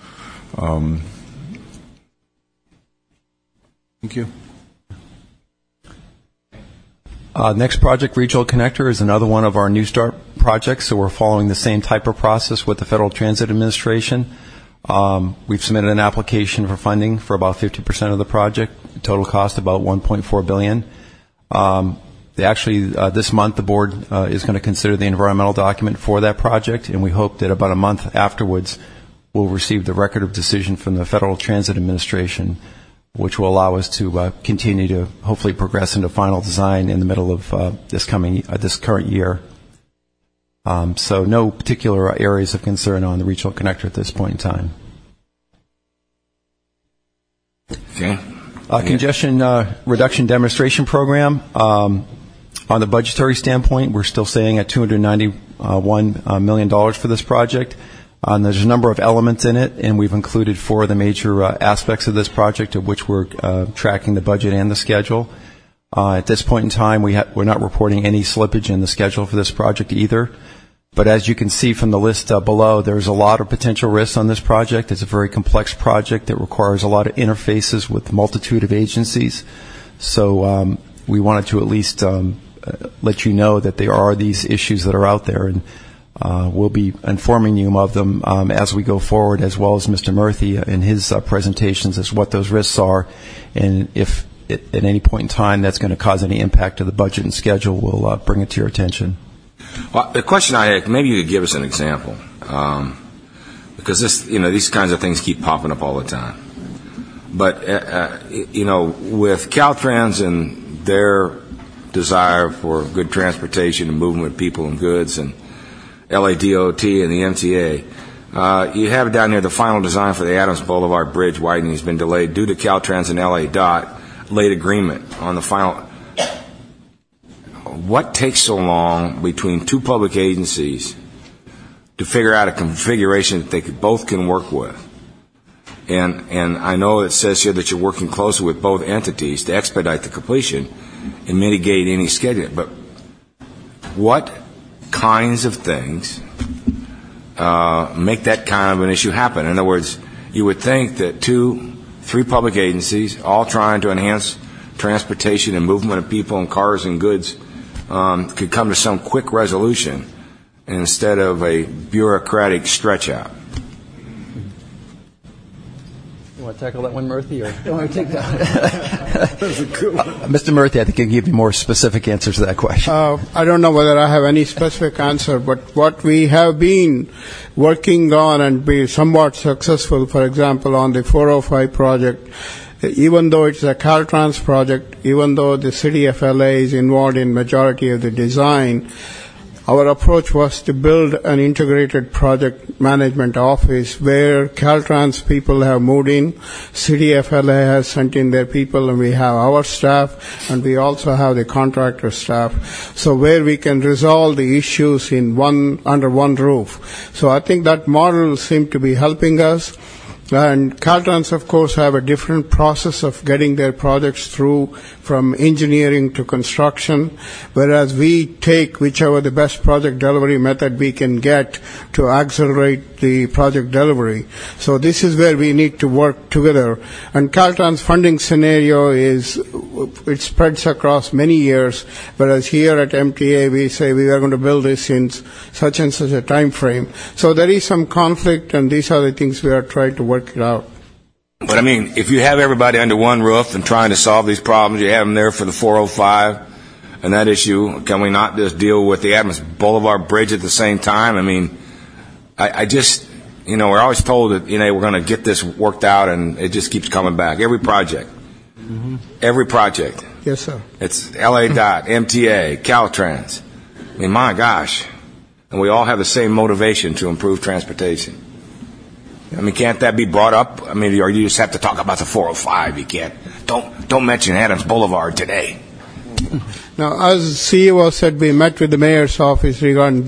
Thank you. Next project, Regional Connector, is another one of our New Start projects, so we're following the same type of process with the Federal Transit Administration. We've submitted an application for funding for about 50% of the project, total cost about $1.4 billion. This month the board is going to consider the environmental document for that project, and we hope that about a month afterwards we'll receive the record of decision from the Federal Transit Administration, which will allow us to continue to hopefully progress into final design in the middle of this current year. So no particular areas of concern on the Regional Connector at this point in time. Okay. Congestion reduction demonstration program. On the budgetary standpoint, we're still staying at $291 million for this project. There's a number of elements in it, and we've included 4 of the major aspects of this project, of which we're tracking the budget and the schedule. At this point in time, we're not reporting any slippage in the schedule for this project either. But as you can see from the list below, there's a lot of potential risks on this project. It's a very complex project that requires a lot of interfaces with a multitude of agencies. So we wanted to at least let you know that there are these issues that are out there, and we'll be informing you of them as we go forward, as well as Mr. Murthy in his presentations as what those risks are, and if at any point in time that's going to cause any impact to the budget and schedule, we'll bring it to your attention. Well, the question I had, maybe you could give us an example, because these kinds of things keep popping up all the time. But with Caltrans and their desire for good transportation and movement of people and goods, and LADOT and the MTA, You have down here the final design for the Adams Boulevard Bridge widening has been delayed due to Caltrans and LA Dot late agreement on the final. What takes so long between two public agencies to figure out a configuration that they both can work with? And I know it says here that you're working closely with both entities to expedite the completion and mitigate any scheduling. But what kinds of things make that kind of an issue happen? In other words, you would think that 3 public agencies, all trying to enhance transportation and movement of people and cars and goods, could come to some quick resolution instead of a bureaucratic stretch out. You want to tackle that one, Murthy, or you want to take that? Mr. Murthy, I think can give you more specific answers to that question. I don't know whether I have any specific answer, but what we have been working on and be somewhat successful, for example, on the 405 project, even though it's a Caltrans project, even though the city of LA is involved in majority of the design, our approach was to build an integrated project management office where Caltrans people have moved in, City of LA has sent in their people, and we have our staff, and we also have the contractor staff. So where we can resolve the issues under one roof. So I think that model seemed to be helping us. And Caltrans, of course, have a different process of getting their projects through from engineering to construction, whereas we take whichever the best project delivery method we can get to accelerate the project delivery. So this is where we need to work together. And Caltrans' funding scenario it spreads across many years, whereas here at MTA we say we are going to build this in such and such a time frame. So there is some conflict, and these are the things we are trying to work it out. But I mean, if you have everybody under one roof and trying to solve these problems, you have them there for the 405 and that issue, can we not just deal with the Adams Boulevard Bridge at the same time? I mean, I just, we're always told that, we're going to get this worked out, and it just keeps coming back. Every project. Mm-hmm. Every project. Yes, sir. It's LA Dot, MTA, Caltrans. I mean, my gosh. And we all have the same motivation to improve transportation. I mean, can't that be brought up? I mean, or you just have to talk about the 405. You can't. Don't mention Adams Boulevard today. Now, as CEO said, we met with the mayor's office regarding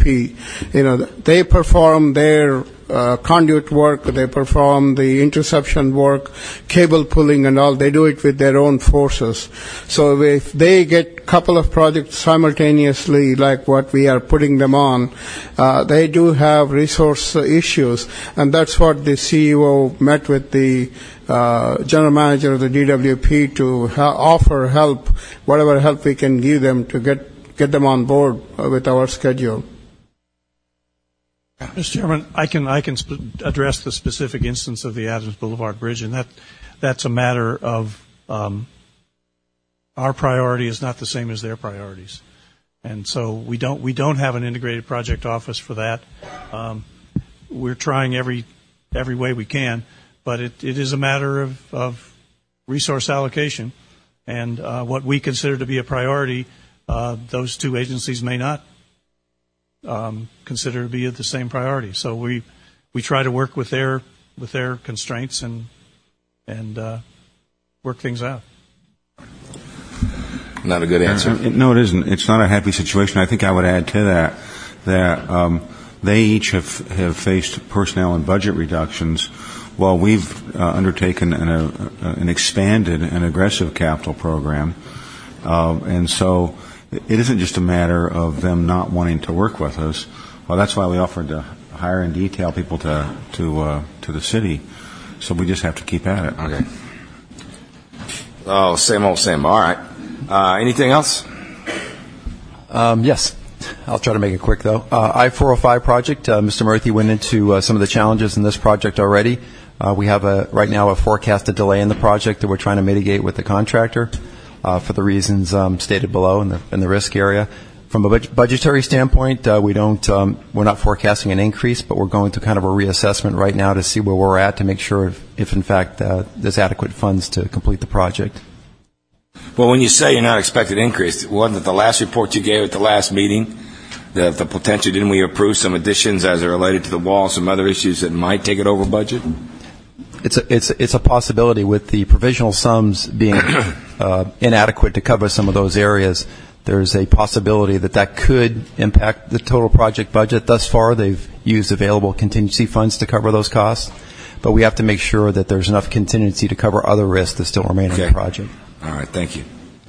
DWP. They perform their conduit work, they perform the interception work, cable pulling and all. They do it with their own forces. So if they get a couple of projects simultaneously, like what we are putting them on, they do have resource issues. And that's what the CEO met with the general manager of the DWP to offer help, whatever help we can give them to get them on board with our schedule. Mr. Chairman, I can address the specific instance of the Adams Boulevard Bridge, and that's a matter of our priority is not the same as their priorities, and so we don't have an integrated project office for that. We're trying every way we can, but it is a matter of resource allocation, and what we consider to be a priority, those two agencies may not consider to be the same priority. So we try to work with their constraints and work things out. Not a good answer. No, it isn't. It's not a happy situation. I think I would add to that they each have faced personnel and budget reductions, while we've undertaken an expanded and aggressive capital program, and so it isn't just a matter of them not wanting to work with us. Well, that's why we offered to hire and detail people to the city. So we just have to keep at it. Okay. Oh, same old same. All right. Anything else? Yes. I'll try to make it quick, though. I-405 project, Mr. Murthy went into some of the challenges in this project already. We have right now a forecasted delay in the project that we're trying to mitigate with the contractor for the reasons stated below in the risk area. From a budgetary standpoint, we're not forecasting an increase, but we're going through kind of a reassessment right now to see where we're at to make sure if in fact, there's adequate funds to complete the project. Well, when you say you're not expecting an increase, wasn't it the last report you gave at the last meeting the potential, didn't we approve some additions as it related to the wall, some other issues that might take it over budget? It's a possibility with the provisional sums being inadequate to cover some of those areas. There's a possibility that could impact the total project budget. Thus far, they've used available contingency funds to cover those costs, but we have to make sure that there's enough contingency to cover other risks that still remain in the project. All right, thank you.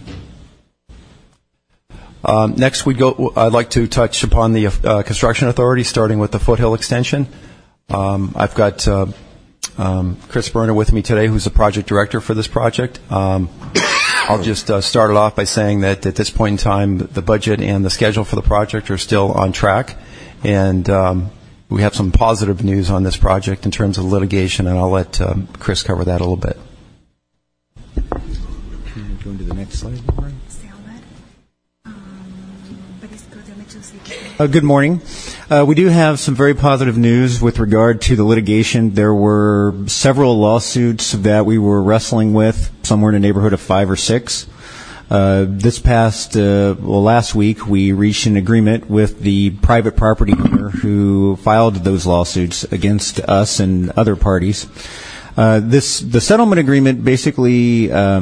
Next, I'd like to touch upon the construction authority, starting with the Foothill extension. I've got Chris Berner with me today, who's the project director for this project. I'll just start it off by saying that at this point in time, the budget and the schedule for the project are still on track, and we have some positive news on this project in terms of litigation, and I'll let Chris cover that a little bit. Going to the next slide. Good morning. We do have some very positive news with regard to the litigation. There were several lawsuits that we were wrestling with, somewhere in the neighborhood of 5 or 6. Last week, we reached an agreement with the private property owner who filed those lawsuits against us and other parties. The settlement agreement basically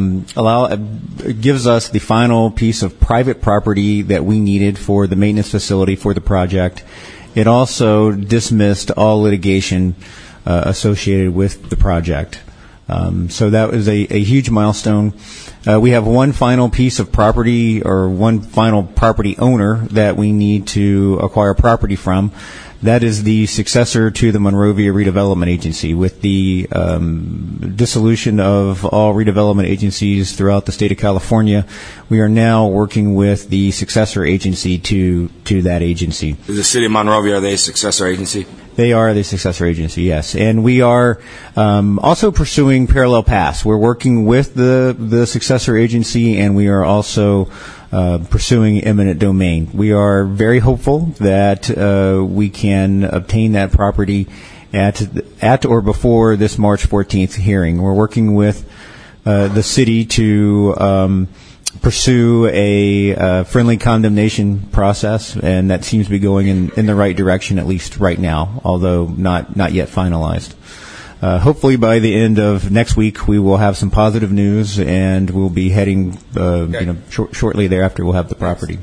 gives us the final piece of private property that we needed for the maintenance facility for the project. It also dismissed all litigation associated with the project. So that was a huge milestone. We have one final piece of property, or one final property owner that we need to acquire property from. That is the successor to the Monrovia Redevelopment Agency. With the dissolution of all redevelopment agencies throughout the state of California, we are now working with the successor agency to that agency. Is the city of Monrovia, are they a successor agency? They are the successor agency, yes. And we are also pursuing parallel paths. We're working with the successor agency, and we are also pursuing eminent domain. We are very hopeful that we can obtain that property at or before this March 14th hearing. We're working with the city to pursue a friendly condemnation process, and that seems to be going in the right direction, at least right now, although not yet finalized. Hopefully by the end of next week, we will have some positive news, and we'll be heading, shortly thereafter, we'll have the property.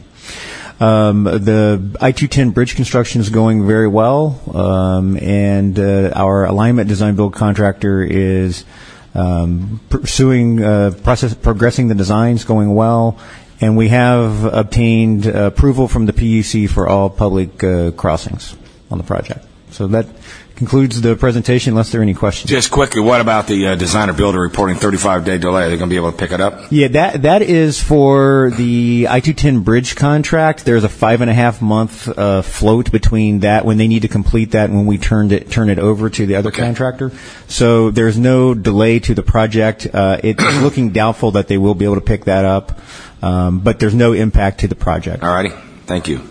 The I-210 bridge construction is going very well, and our alignment design build contractor is progressing the designs, going well, and we have obtained approval from the PUC for all public crossings on the project. So that concludes the presentation, unless there are any questions. Just quickly, what about the designer builder reporting 35-day delay? Are they going to be able to pick it up? Yeah, that is for the I-210 bridge contract. There's a 5.5-month float between that, when they need to complete that, and when we turn it over to the other contractor. So there's no delay to the project. It's looking doubtful that they will be able to pick that up, but there's no impact to the project. All righty. Thank you.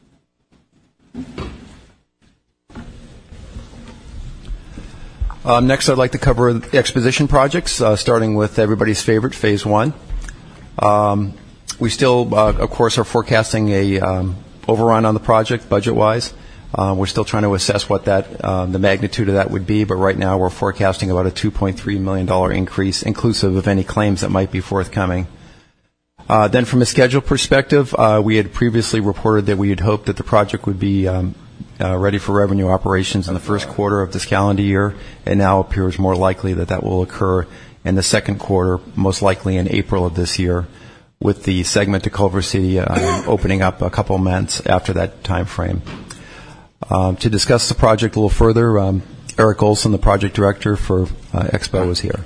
Next, I'd like to cover the exposition projects, starting with everybody's favorite, Phase 1. We still, of course, are forecasting a overrun on the project, budget-wise. We're still trying to assess what the magnitude of that would be, but right now we're forecasting about a $2.3 million increase, inclusive of any claims that might be forthcoming. Then from a schedule perspective, we had previously reported that we had hoped that the project would be ready for revenue operations in the first quarter of this calendar year. It now appears more likely that will occur in the second quarter, most likely in April of this year, with the segment to Culver City opening up a couple months after that time frame. To discuss the project a little further, Eric Olson, the project director for Expo, is here.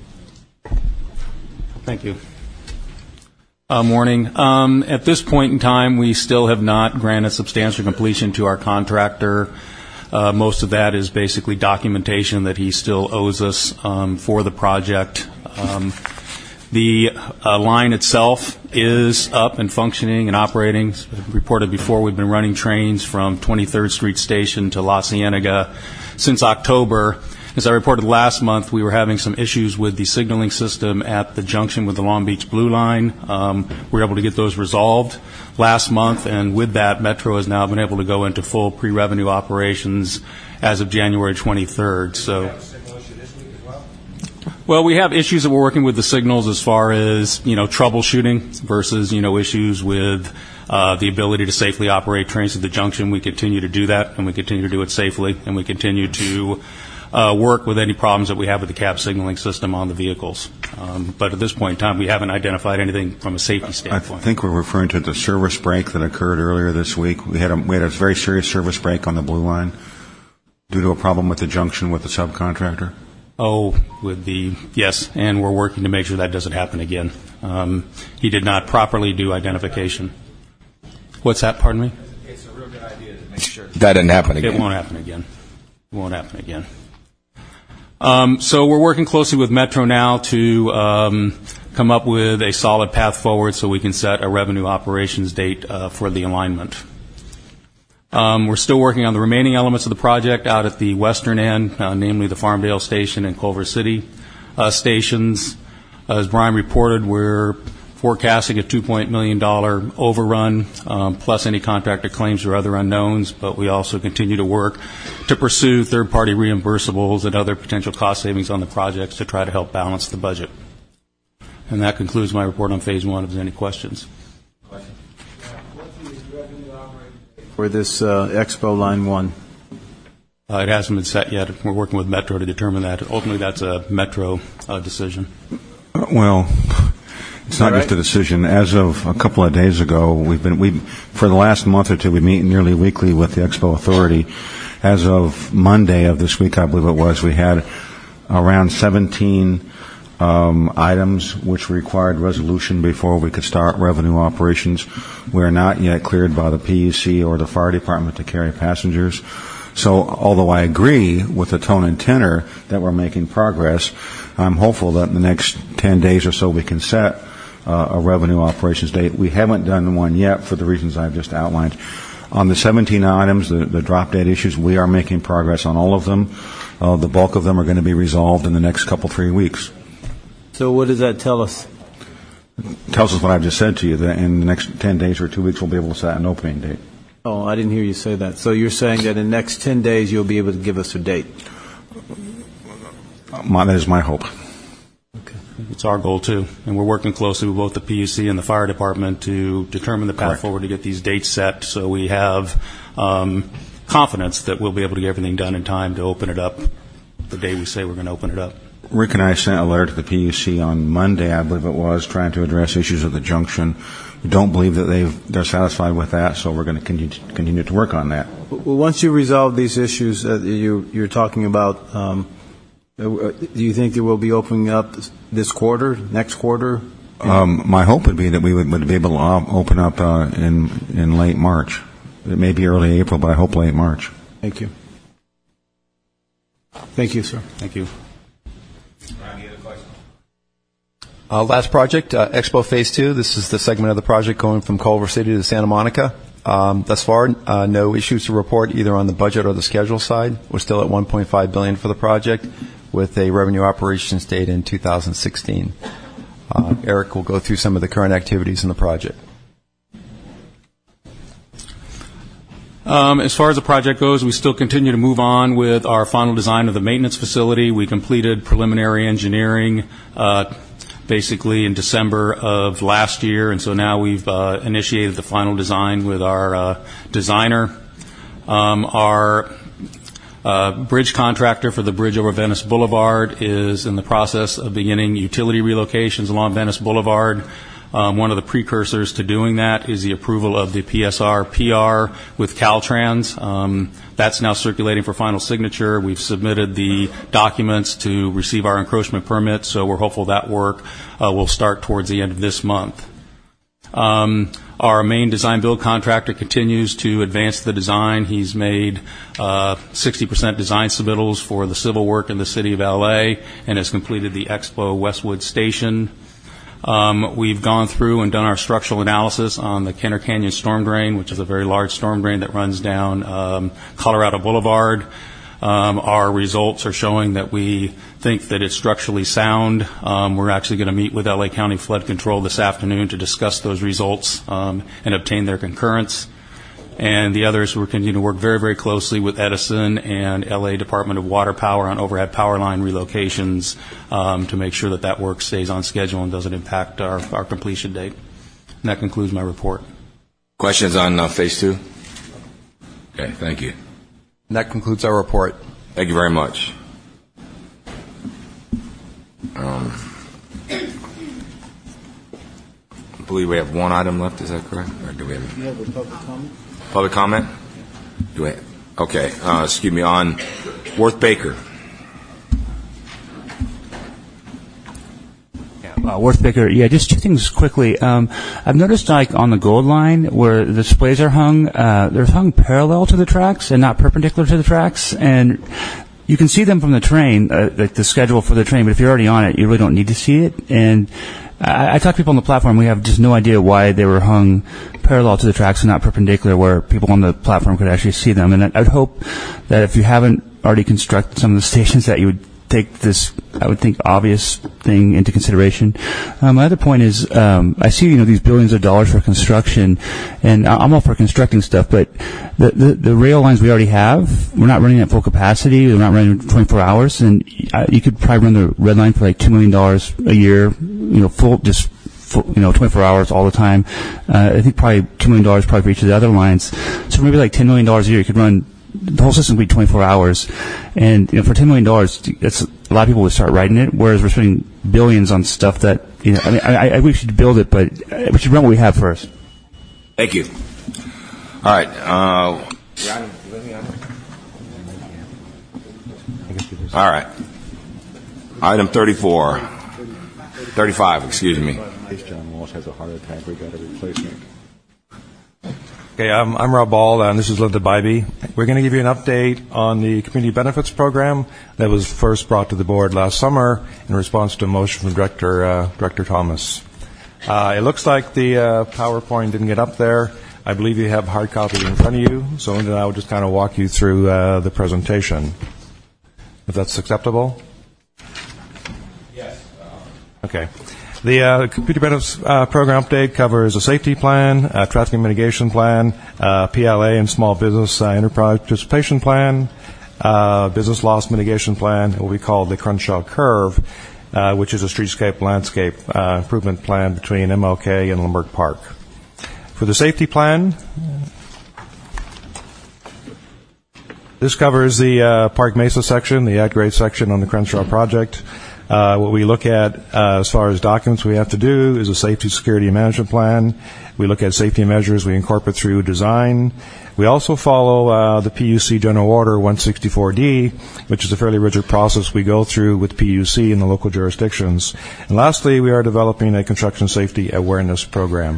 Thank you. Morning. At this point in time, we still have not granted substantial completion to our contractor. Most of that is basically documentation that he still owes us for the project. The line itself is up and functioning and operating. As reported before, we've been running trains from 23rd Street Station to La Cienega since October. As I reported last month, we were having some issues with the signaling system at the junction with the Long Beach Blue Line. We were able to get those resolved last month, and with that, Metro has now been able to go into full pre-revenue operations as of January 23rd. So, well, we have issues that we're working with the signals as far as, troubleshooting versus, issues with the ability to safely operate trains at the junction. We continue to do that, and we continue to do it safely, and we continue to work with any problems that we have with the cab signaling system on the vehicles. But at this point in time, we haven't identified anything from a safety standpoint. I think we're referring to the service break that occurred earlier this week. We had a very serious service break on the Blue Line due to a problem with the junction with the subcontractor. Yes, and we're working to make sure that doesn't happen again. He did not properly do identification. What's that, pardon me? It's a real good idea to make sure that doesn't happen again. It won't happen again. So we're working closely with Metro now to come up with a solid path forward so we can set a revenue operations date for the alignment. We're still working on the remaining elements of the project out at the western end, namely the Farmdale Station and Culver City stations. As Brian reported, we're forecasting a $2 million overrun, plus any contractor claims or other unknowns, but we also continue to work to pursue third-party reimbursables and other potential cost savings on the projects to try to help balance the budget. And that concludes my report on Phase 1. If there's any questions. For this Expo Line 1? It hasn't been set yet. We're working with Metro to determine that. Ultimately, that's a Metro decision. Well, it's not just a decision. As of a couple of days ago, for the last month or two, we meet nearly weekly with the Expo Authority. As of Monday of this week, I believe it was, we had around 17 items which required resolution before we could start revenue operations. We are not yet cleared by the PUC or the fire department to carry passengers. So although I agree with the tone and tenor that we're making progress, I'm hopeful that in the next 10 days or so we can set a revenue operations date. We haven't done one yet for the reasons I've just outlined. On the 17 items, the drop dead issues, we are making progress on all of them. The bulk of them are going to be resolved in the next 3 weeks. So what does that tell us? It tells us what I've just said to you, that in the next 10 days or 2 weeks we'll be able to set an opening date. Oh, I didn't hear you say that. So you're saying that in the next 10 days you'll be able to give us a date? That is my hope. Okay. It's our goal, too. And we're working closely with both the PUC and the fire department to determine the path forward to get these dates set so we have confidence that we'll be able to get everything done in time to open it up the day we say we're going to open it up. Rick and I sent a letter to the PUC on Monday, I believe it was, trying to address issues at the junction. We don't believe that they're satisfied with that, so we're going to continue to work on that. Well, once you resolve these issues that you're talking about, do you think that we'll be opening up this quarter, next quarter? My hope would be that we would be able to open up in late March. It may be early April, but I hope late March. Thank you. Thank you, sir. Thank you. Last project, Expo Phase 2. This is the segment of the project going from Culver City to Santa Monica. Thus far, no issues to report either on the budget or the schedule side. We're still at $1.5 billion for the project with a revenue operations date in 2016. Eric will go through some of the current activities in the project. As far as the project goes, we still continue to move on with our final design of the maintenance facility. We completed preliminary engineering basically in December of last year, and so now we've initiated the final design with our designer. Our bridge contractor for the bridge over Venice Boulevard is in the process of beginning utility relocations along Venice Boulevard. One of the precursors to doing that is the approval of the PSR PR with Caltrans. That's now circulating for final signature. We've submitted the documents to receive our encroachment permit, so we're hopeful that work will start towards the end of this month. Our main design build contractor continues to advance the design. He's made 60% design submittals for the civil work in the city of LA and has completed the Expo Westwood Station. We've gone through and done our structural analysis on the Kenner Canyon storm drain, which is a very large storm drain that runs down Colorado Boulevard. Our results are showing that we think that it's structurally sound. We're actually going to meet with LA County Flood Control this afternoon to discuss those results and obtain their concurrence. And the others, we're continuing to work very, very closely with Edison and LA Department of Water Power on overhead power line relocations to make sure that that work stays on schedule and doesn't impact our completion date. And that concludes my report. Questions on Phase 2? Okay, thank you. And that concludes our report. Thank you very much. I believe we have one item left. Is that correct? Or do we have? You have a public comment? Public comment? Do we? Okay. Excuse me. On Worth Baker. Worth Baker, yeah, just two things quickly. I've noticed, like, on the Gold Line, where the displays are hung, they're hung parallel to the tracks and not perpendicular to the tracks, and you can see them from the train, like the schedule for the train, but if you're already on it, you really don't need to see it. And I talk to people on the platform, we have just no idea why they were hung parallel to the tracks and not perpendicular, where people on the platform could actually see them. And I'd hope that if you haven't already constructed some of the stations, that you would take this, I would think, obvious thing into consideration. My other point is, I see, these billions of dollars for construction, and I'm all for constructing stuff, but the rail lines we already have, we're not running at full capacity. We're not running 24 hours, and you could probably run the red line for like $2 million a year, full 24 hours all the time. I think probably $2 million probably for each of the other lines. So maybe like $10 million a year, you could run the whole system would be 24 hours, and for $10 million, that's a lot of people would start riding it. Whereas we're spending billions on stuff that I we should build it, but we should run what we have first. Thank you. All right. All right. Item 35. Excuse me. John Walsh has a heart attack. We got a replacement. Okay, I'm Rob Ball, and this is Linda Bybee. We're going to give you an update on the Community Benefits Program that was first brought to the board last summer in response to a motion from Director Thomas. It looks like the PowerPoint didn't get up there. I believe you have hard copies in front of you, so Linda and I will just kind of walk you through the presentation, if that's acceptable. Yes. Okay. The Community Benefits Program update covers a safety plan, a traffic mitigation plan, PLA and small business enterprise participation plan, business loss mitigation plan, and what we call the Crenshaw Curve, which is a streetscape landscape improvement plan between MLK and Lindbergh Park. For the safety plan, this covers the Park Mesa section, the at-grade section on the Crenshaw project. What we look at as far as documents we have to do is a safety, security, and management plan. We look at safety measures we incorporate through design. We also follow the PUC General Order 164D, which is a fairly rigid process we go through with PUC in the local jurisdictions. And lastly, we are developing a construction safety awareness program.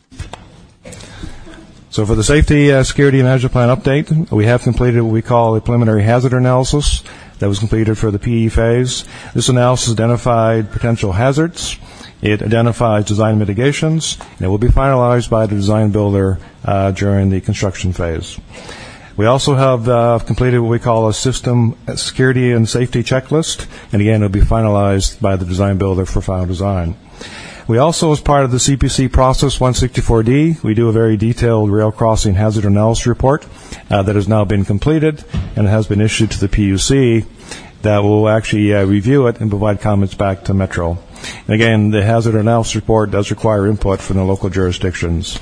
So for the safety, security, and management plan update, we have completed what we call a preliminary hazard analysis that was completed for the PE phase. This analysis identified potential hazards. It identifies design mitigations, and it will be finalized by the design builder during the construction phase. We also have completed what we call a system security and safety checklist, and again, it will be finalized by the design builder for final design. We also, as part of the CPC process 164D, we do a very detailed rail crossing hazard analysis report that has now been completed and has been issued to the PUC that will actually review it and provide comments back to Metro. And again, the hazard analysis report does require input from the local jurisdictions.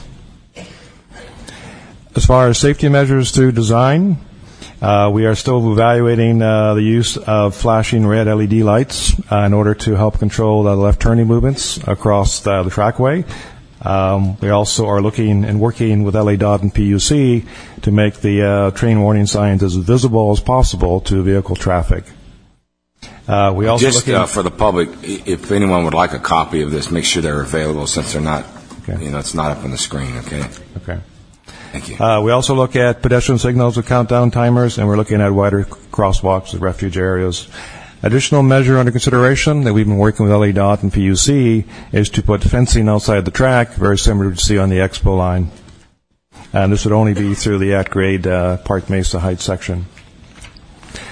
As far as safety measures through design, we are still evaluating the use of flashing red LED lights in order to help control the left turning movements across the trackway. We also are looking and working with LA DOT and PUC to make the train warning signs as visible as possible to vehicle traffic. We also just for the public, if anyone would like a copy of this, make sure they're available since they're not, it's not up on the screen. Okay. Okay. Thank you. We also look at pedestrian signals with countdown timers, and we're looking at wider crosswalks at refuge areas. Additional measure under consideration that we've been working with LA DOT and PUC is to put fencing outside the track, very similar to what you see on the Expo line. And this would only be through the at-grade Park Mesa Heights section.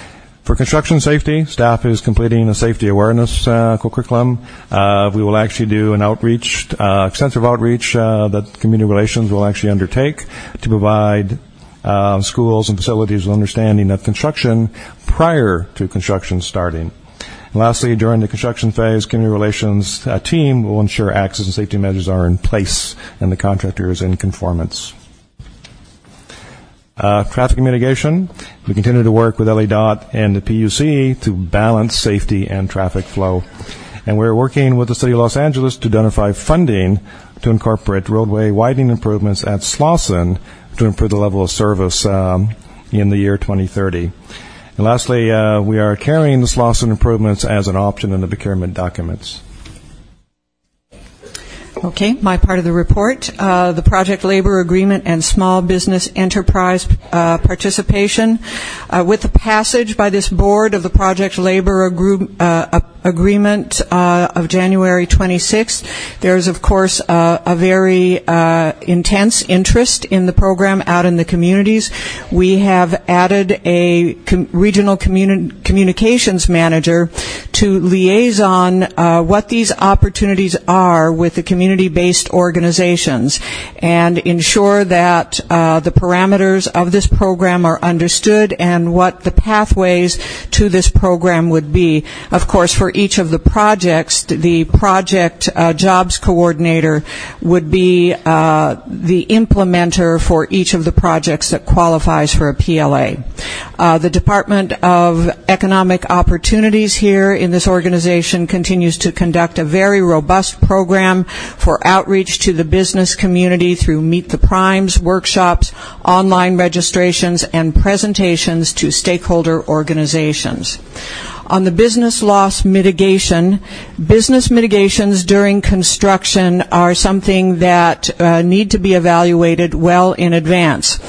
For construction safety, staff is completing a safety awareness curriculum. We will actually do an outreach, extensive outreach that community relations will actually undertake to provide schools and facilities with understanding of construction prior to construction starting. And lastly, during the construction phase, community relations team will ensure access and safety measures are in place and the contractor is in conformance. Traffic mitigation. We continue to work with LADOT and the PUC to balance safety and traffic flow. And we're working with the City of Los Angeles to identify funding to incorporate roadway widening improvements at Slauson to improve the level of service in the year 2030. And lastly, we are carrying the Slauson improvements as an option in the procurement documents. Okay, my part of the report, the project labor agreement and small business enterprise participation. With the passage by this board of the project labor agreement of January 26th, there's, of course, a very intense interest in the program out in the communities. We have added a regional communications manager to liaison what these opportunities are with the community-based organizations and ensure that the parameters of this program are understood and what the pathways to this program would be. Of course, for each of the projects, the project jobs coordinator would be the implementer for each of the projects that qualifies for a PLA. The Department of Economic Opportunities here in this organization continues to conduct a very robust program for outreach to the business community through Meet the Primes workshops, online registrations, and presentations to stakeholder organizations. On the business loss mitigation, business mitigations during construction are something that need to be evaluated well in advance.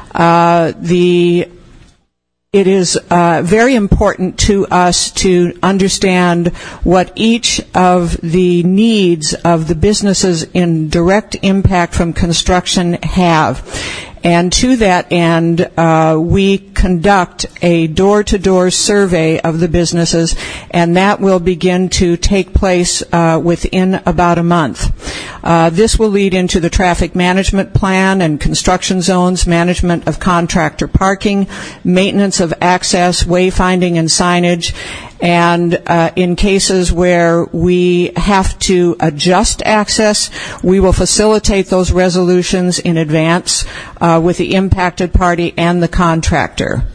It is very important to us to understand what each of the needs of the businesses in direct impact from construction have. And to that end, we conduct a door-to-door survey of the businesses, and that will begin to take place within about a month. This will lead into the traffic management plan and construction zones, management of contractor parking, maintenance of access, wayfinding and signage, and in cases where we have to adjust access, we will facilitate those resolutions in advance with the impacted party and the contractor.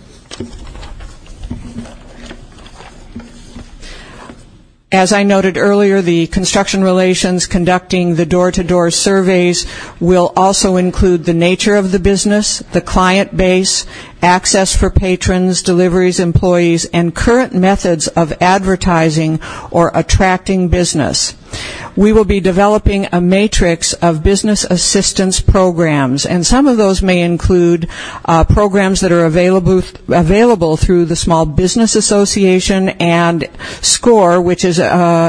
As I noted earlier, the construction relations conducting the door-to-door surveys will also include the nature of the business, the client base, access for patrons, deliveries, employees, and current methods of advertising or attracting business. We will be developing a matrix of business assistance programs, and some of those may include programs that are available through the Small Business Association and SCORE, which is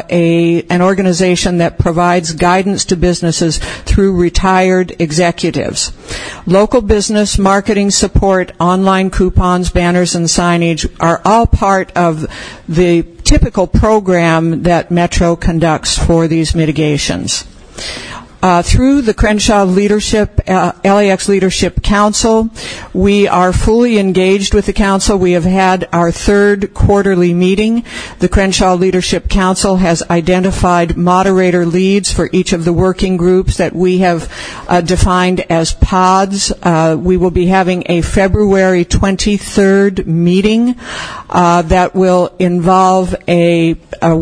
an organization that provides guidance to businesses through retired executives. Local business marketing support, online coupons, banners, and signage are all part of the typical program that Metro conducts for these mitigations. Through the Crenshaw Leadership, LAX Leadership Council, we are fully engaged with the council. We have had our third quarterly meeting. The Crenshaw Leadership Council has identified moderator leads for each of the working groups that we have defined as pods. We will be having a February 23rd meeting that will involve a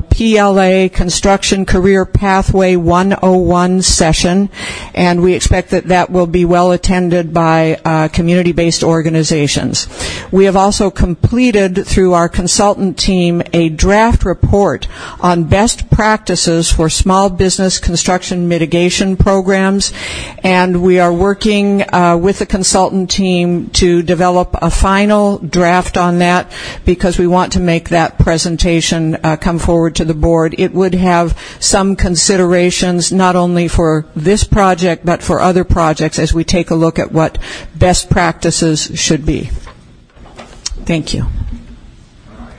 PLA Construction Career Pathway 101 session, and we expect that will be well attended by community-based organizations. We have also completed, through our consultant team, a draft report on best practices for small business construction mitigation programs, and we are working with the consultant team to develop a final draft on that because we want to make that presentation come forward to the board. It would have some considerations not only for this project but for other projects as we take a look at what best practices should be. Thank you.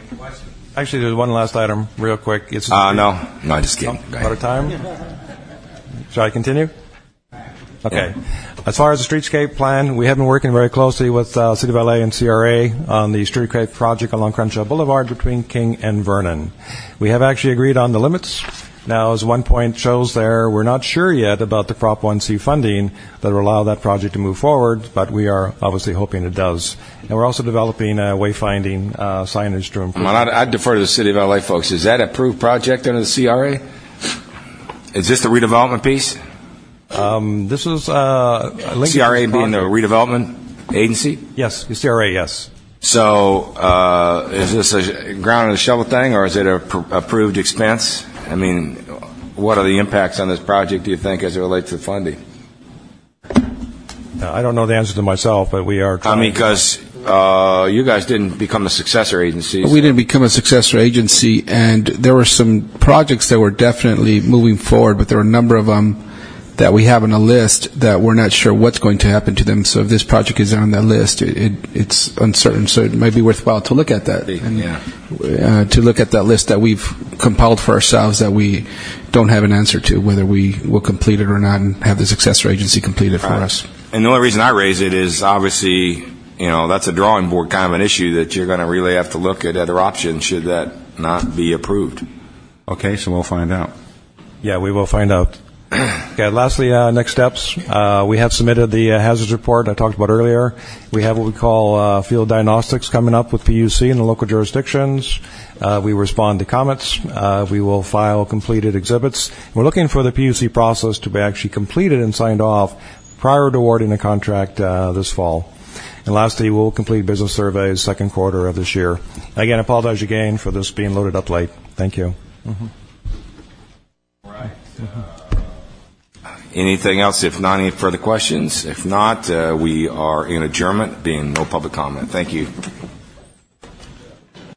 Actually, there's one last item, real quick. It's no, just kidding. Out of time? Shall I continue? Okay. As far as the streetscape plan, we have been working very closely with City of LA and CRA on the streetscape project along Crenshaw Boulevard between King and Vernon. We have actually agreed on the limits. Now, as one point shows there, we're not sure yet about the Prop 1C funding that will allow that project to move forward, but we are obviously hoping it does. And we're also developing wayfinding signage to improve. I'd defer to the City of LA folks. Is that an approved project under the CRA? Is this the redevelopment piece? This is CRA being the redevelopment agency? Yes, the CRA, yes. So is this a ground and a shovel thing, or is it a approved expense? I mean, what are the impacts on this project, do you think, as it relates to funding? I don't know the answer to myself, but we are trying. I mean, because you guys didn't become a successor agency. We didn't become a successor agency, and there were some projects that were definitely moving forward, but there were a number of them that we have on a list that we're not sure what's going to happen to them. So if this project is on that list, it's uncertain. So it might be worthwhile to look at that, to look at that list that we've compiled for ourselves that we don't have an answer to, whether we will complete it or not, and have the successor agency complete it for us. And the only reason I raise it is obviously, that's a drawing board kind of an issue that you're going to really have to look at other options should that not be approved. Okay, so we'll find out. Yeah, we will find out. Okay, lastly, next steps. We have submitted the hazards report I talked about earlier. We have what we call field diagnostics coming up with PUC in the local jurisdictions. We respond to comments. We will file completed exhibits. We're looking for the PUC process to be actually completed and signed off prior to awarding a contract this fall. And lastly, we'll complete business surveys second quarter of this year. Again, I apologize again for this being loaded up late. Thank you. Mm-hmm. All right. Anything else? If not, any further questions? If not, we are in adjournment, being no public comment. Thank you.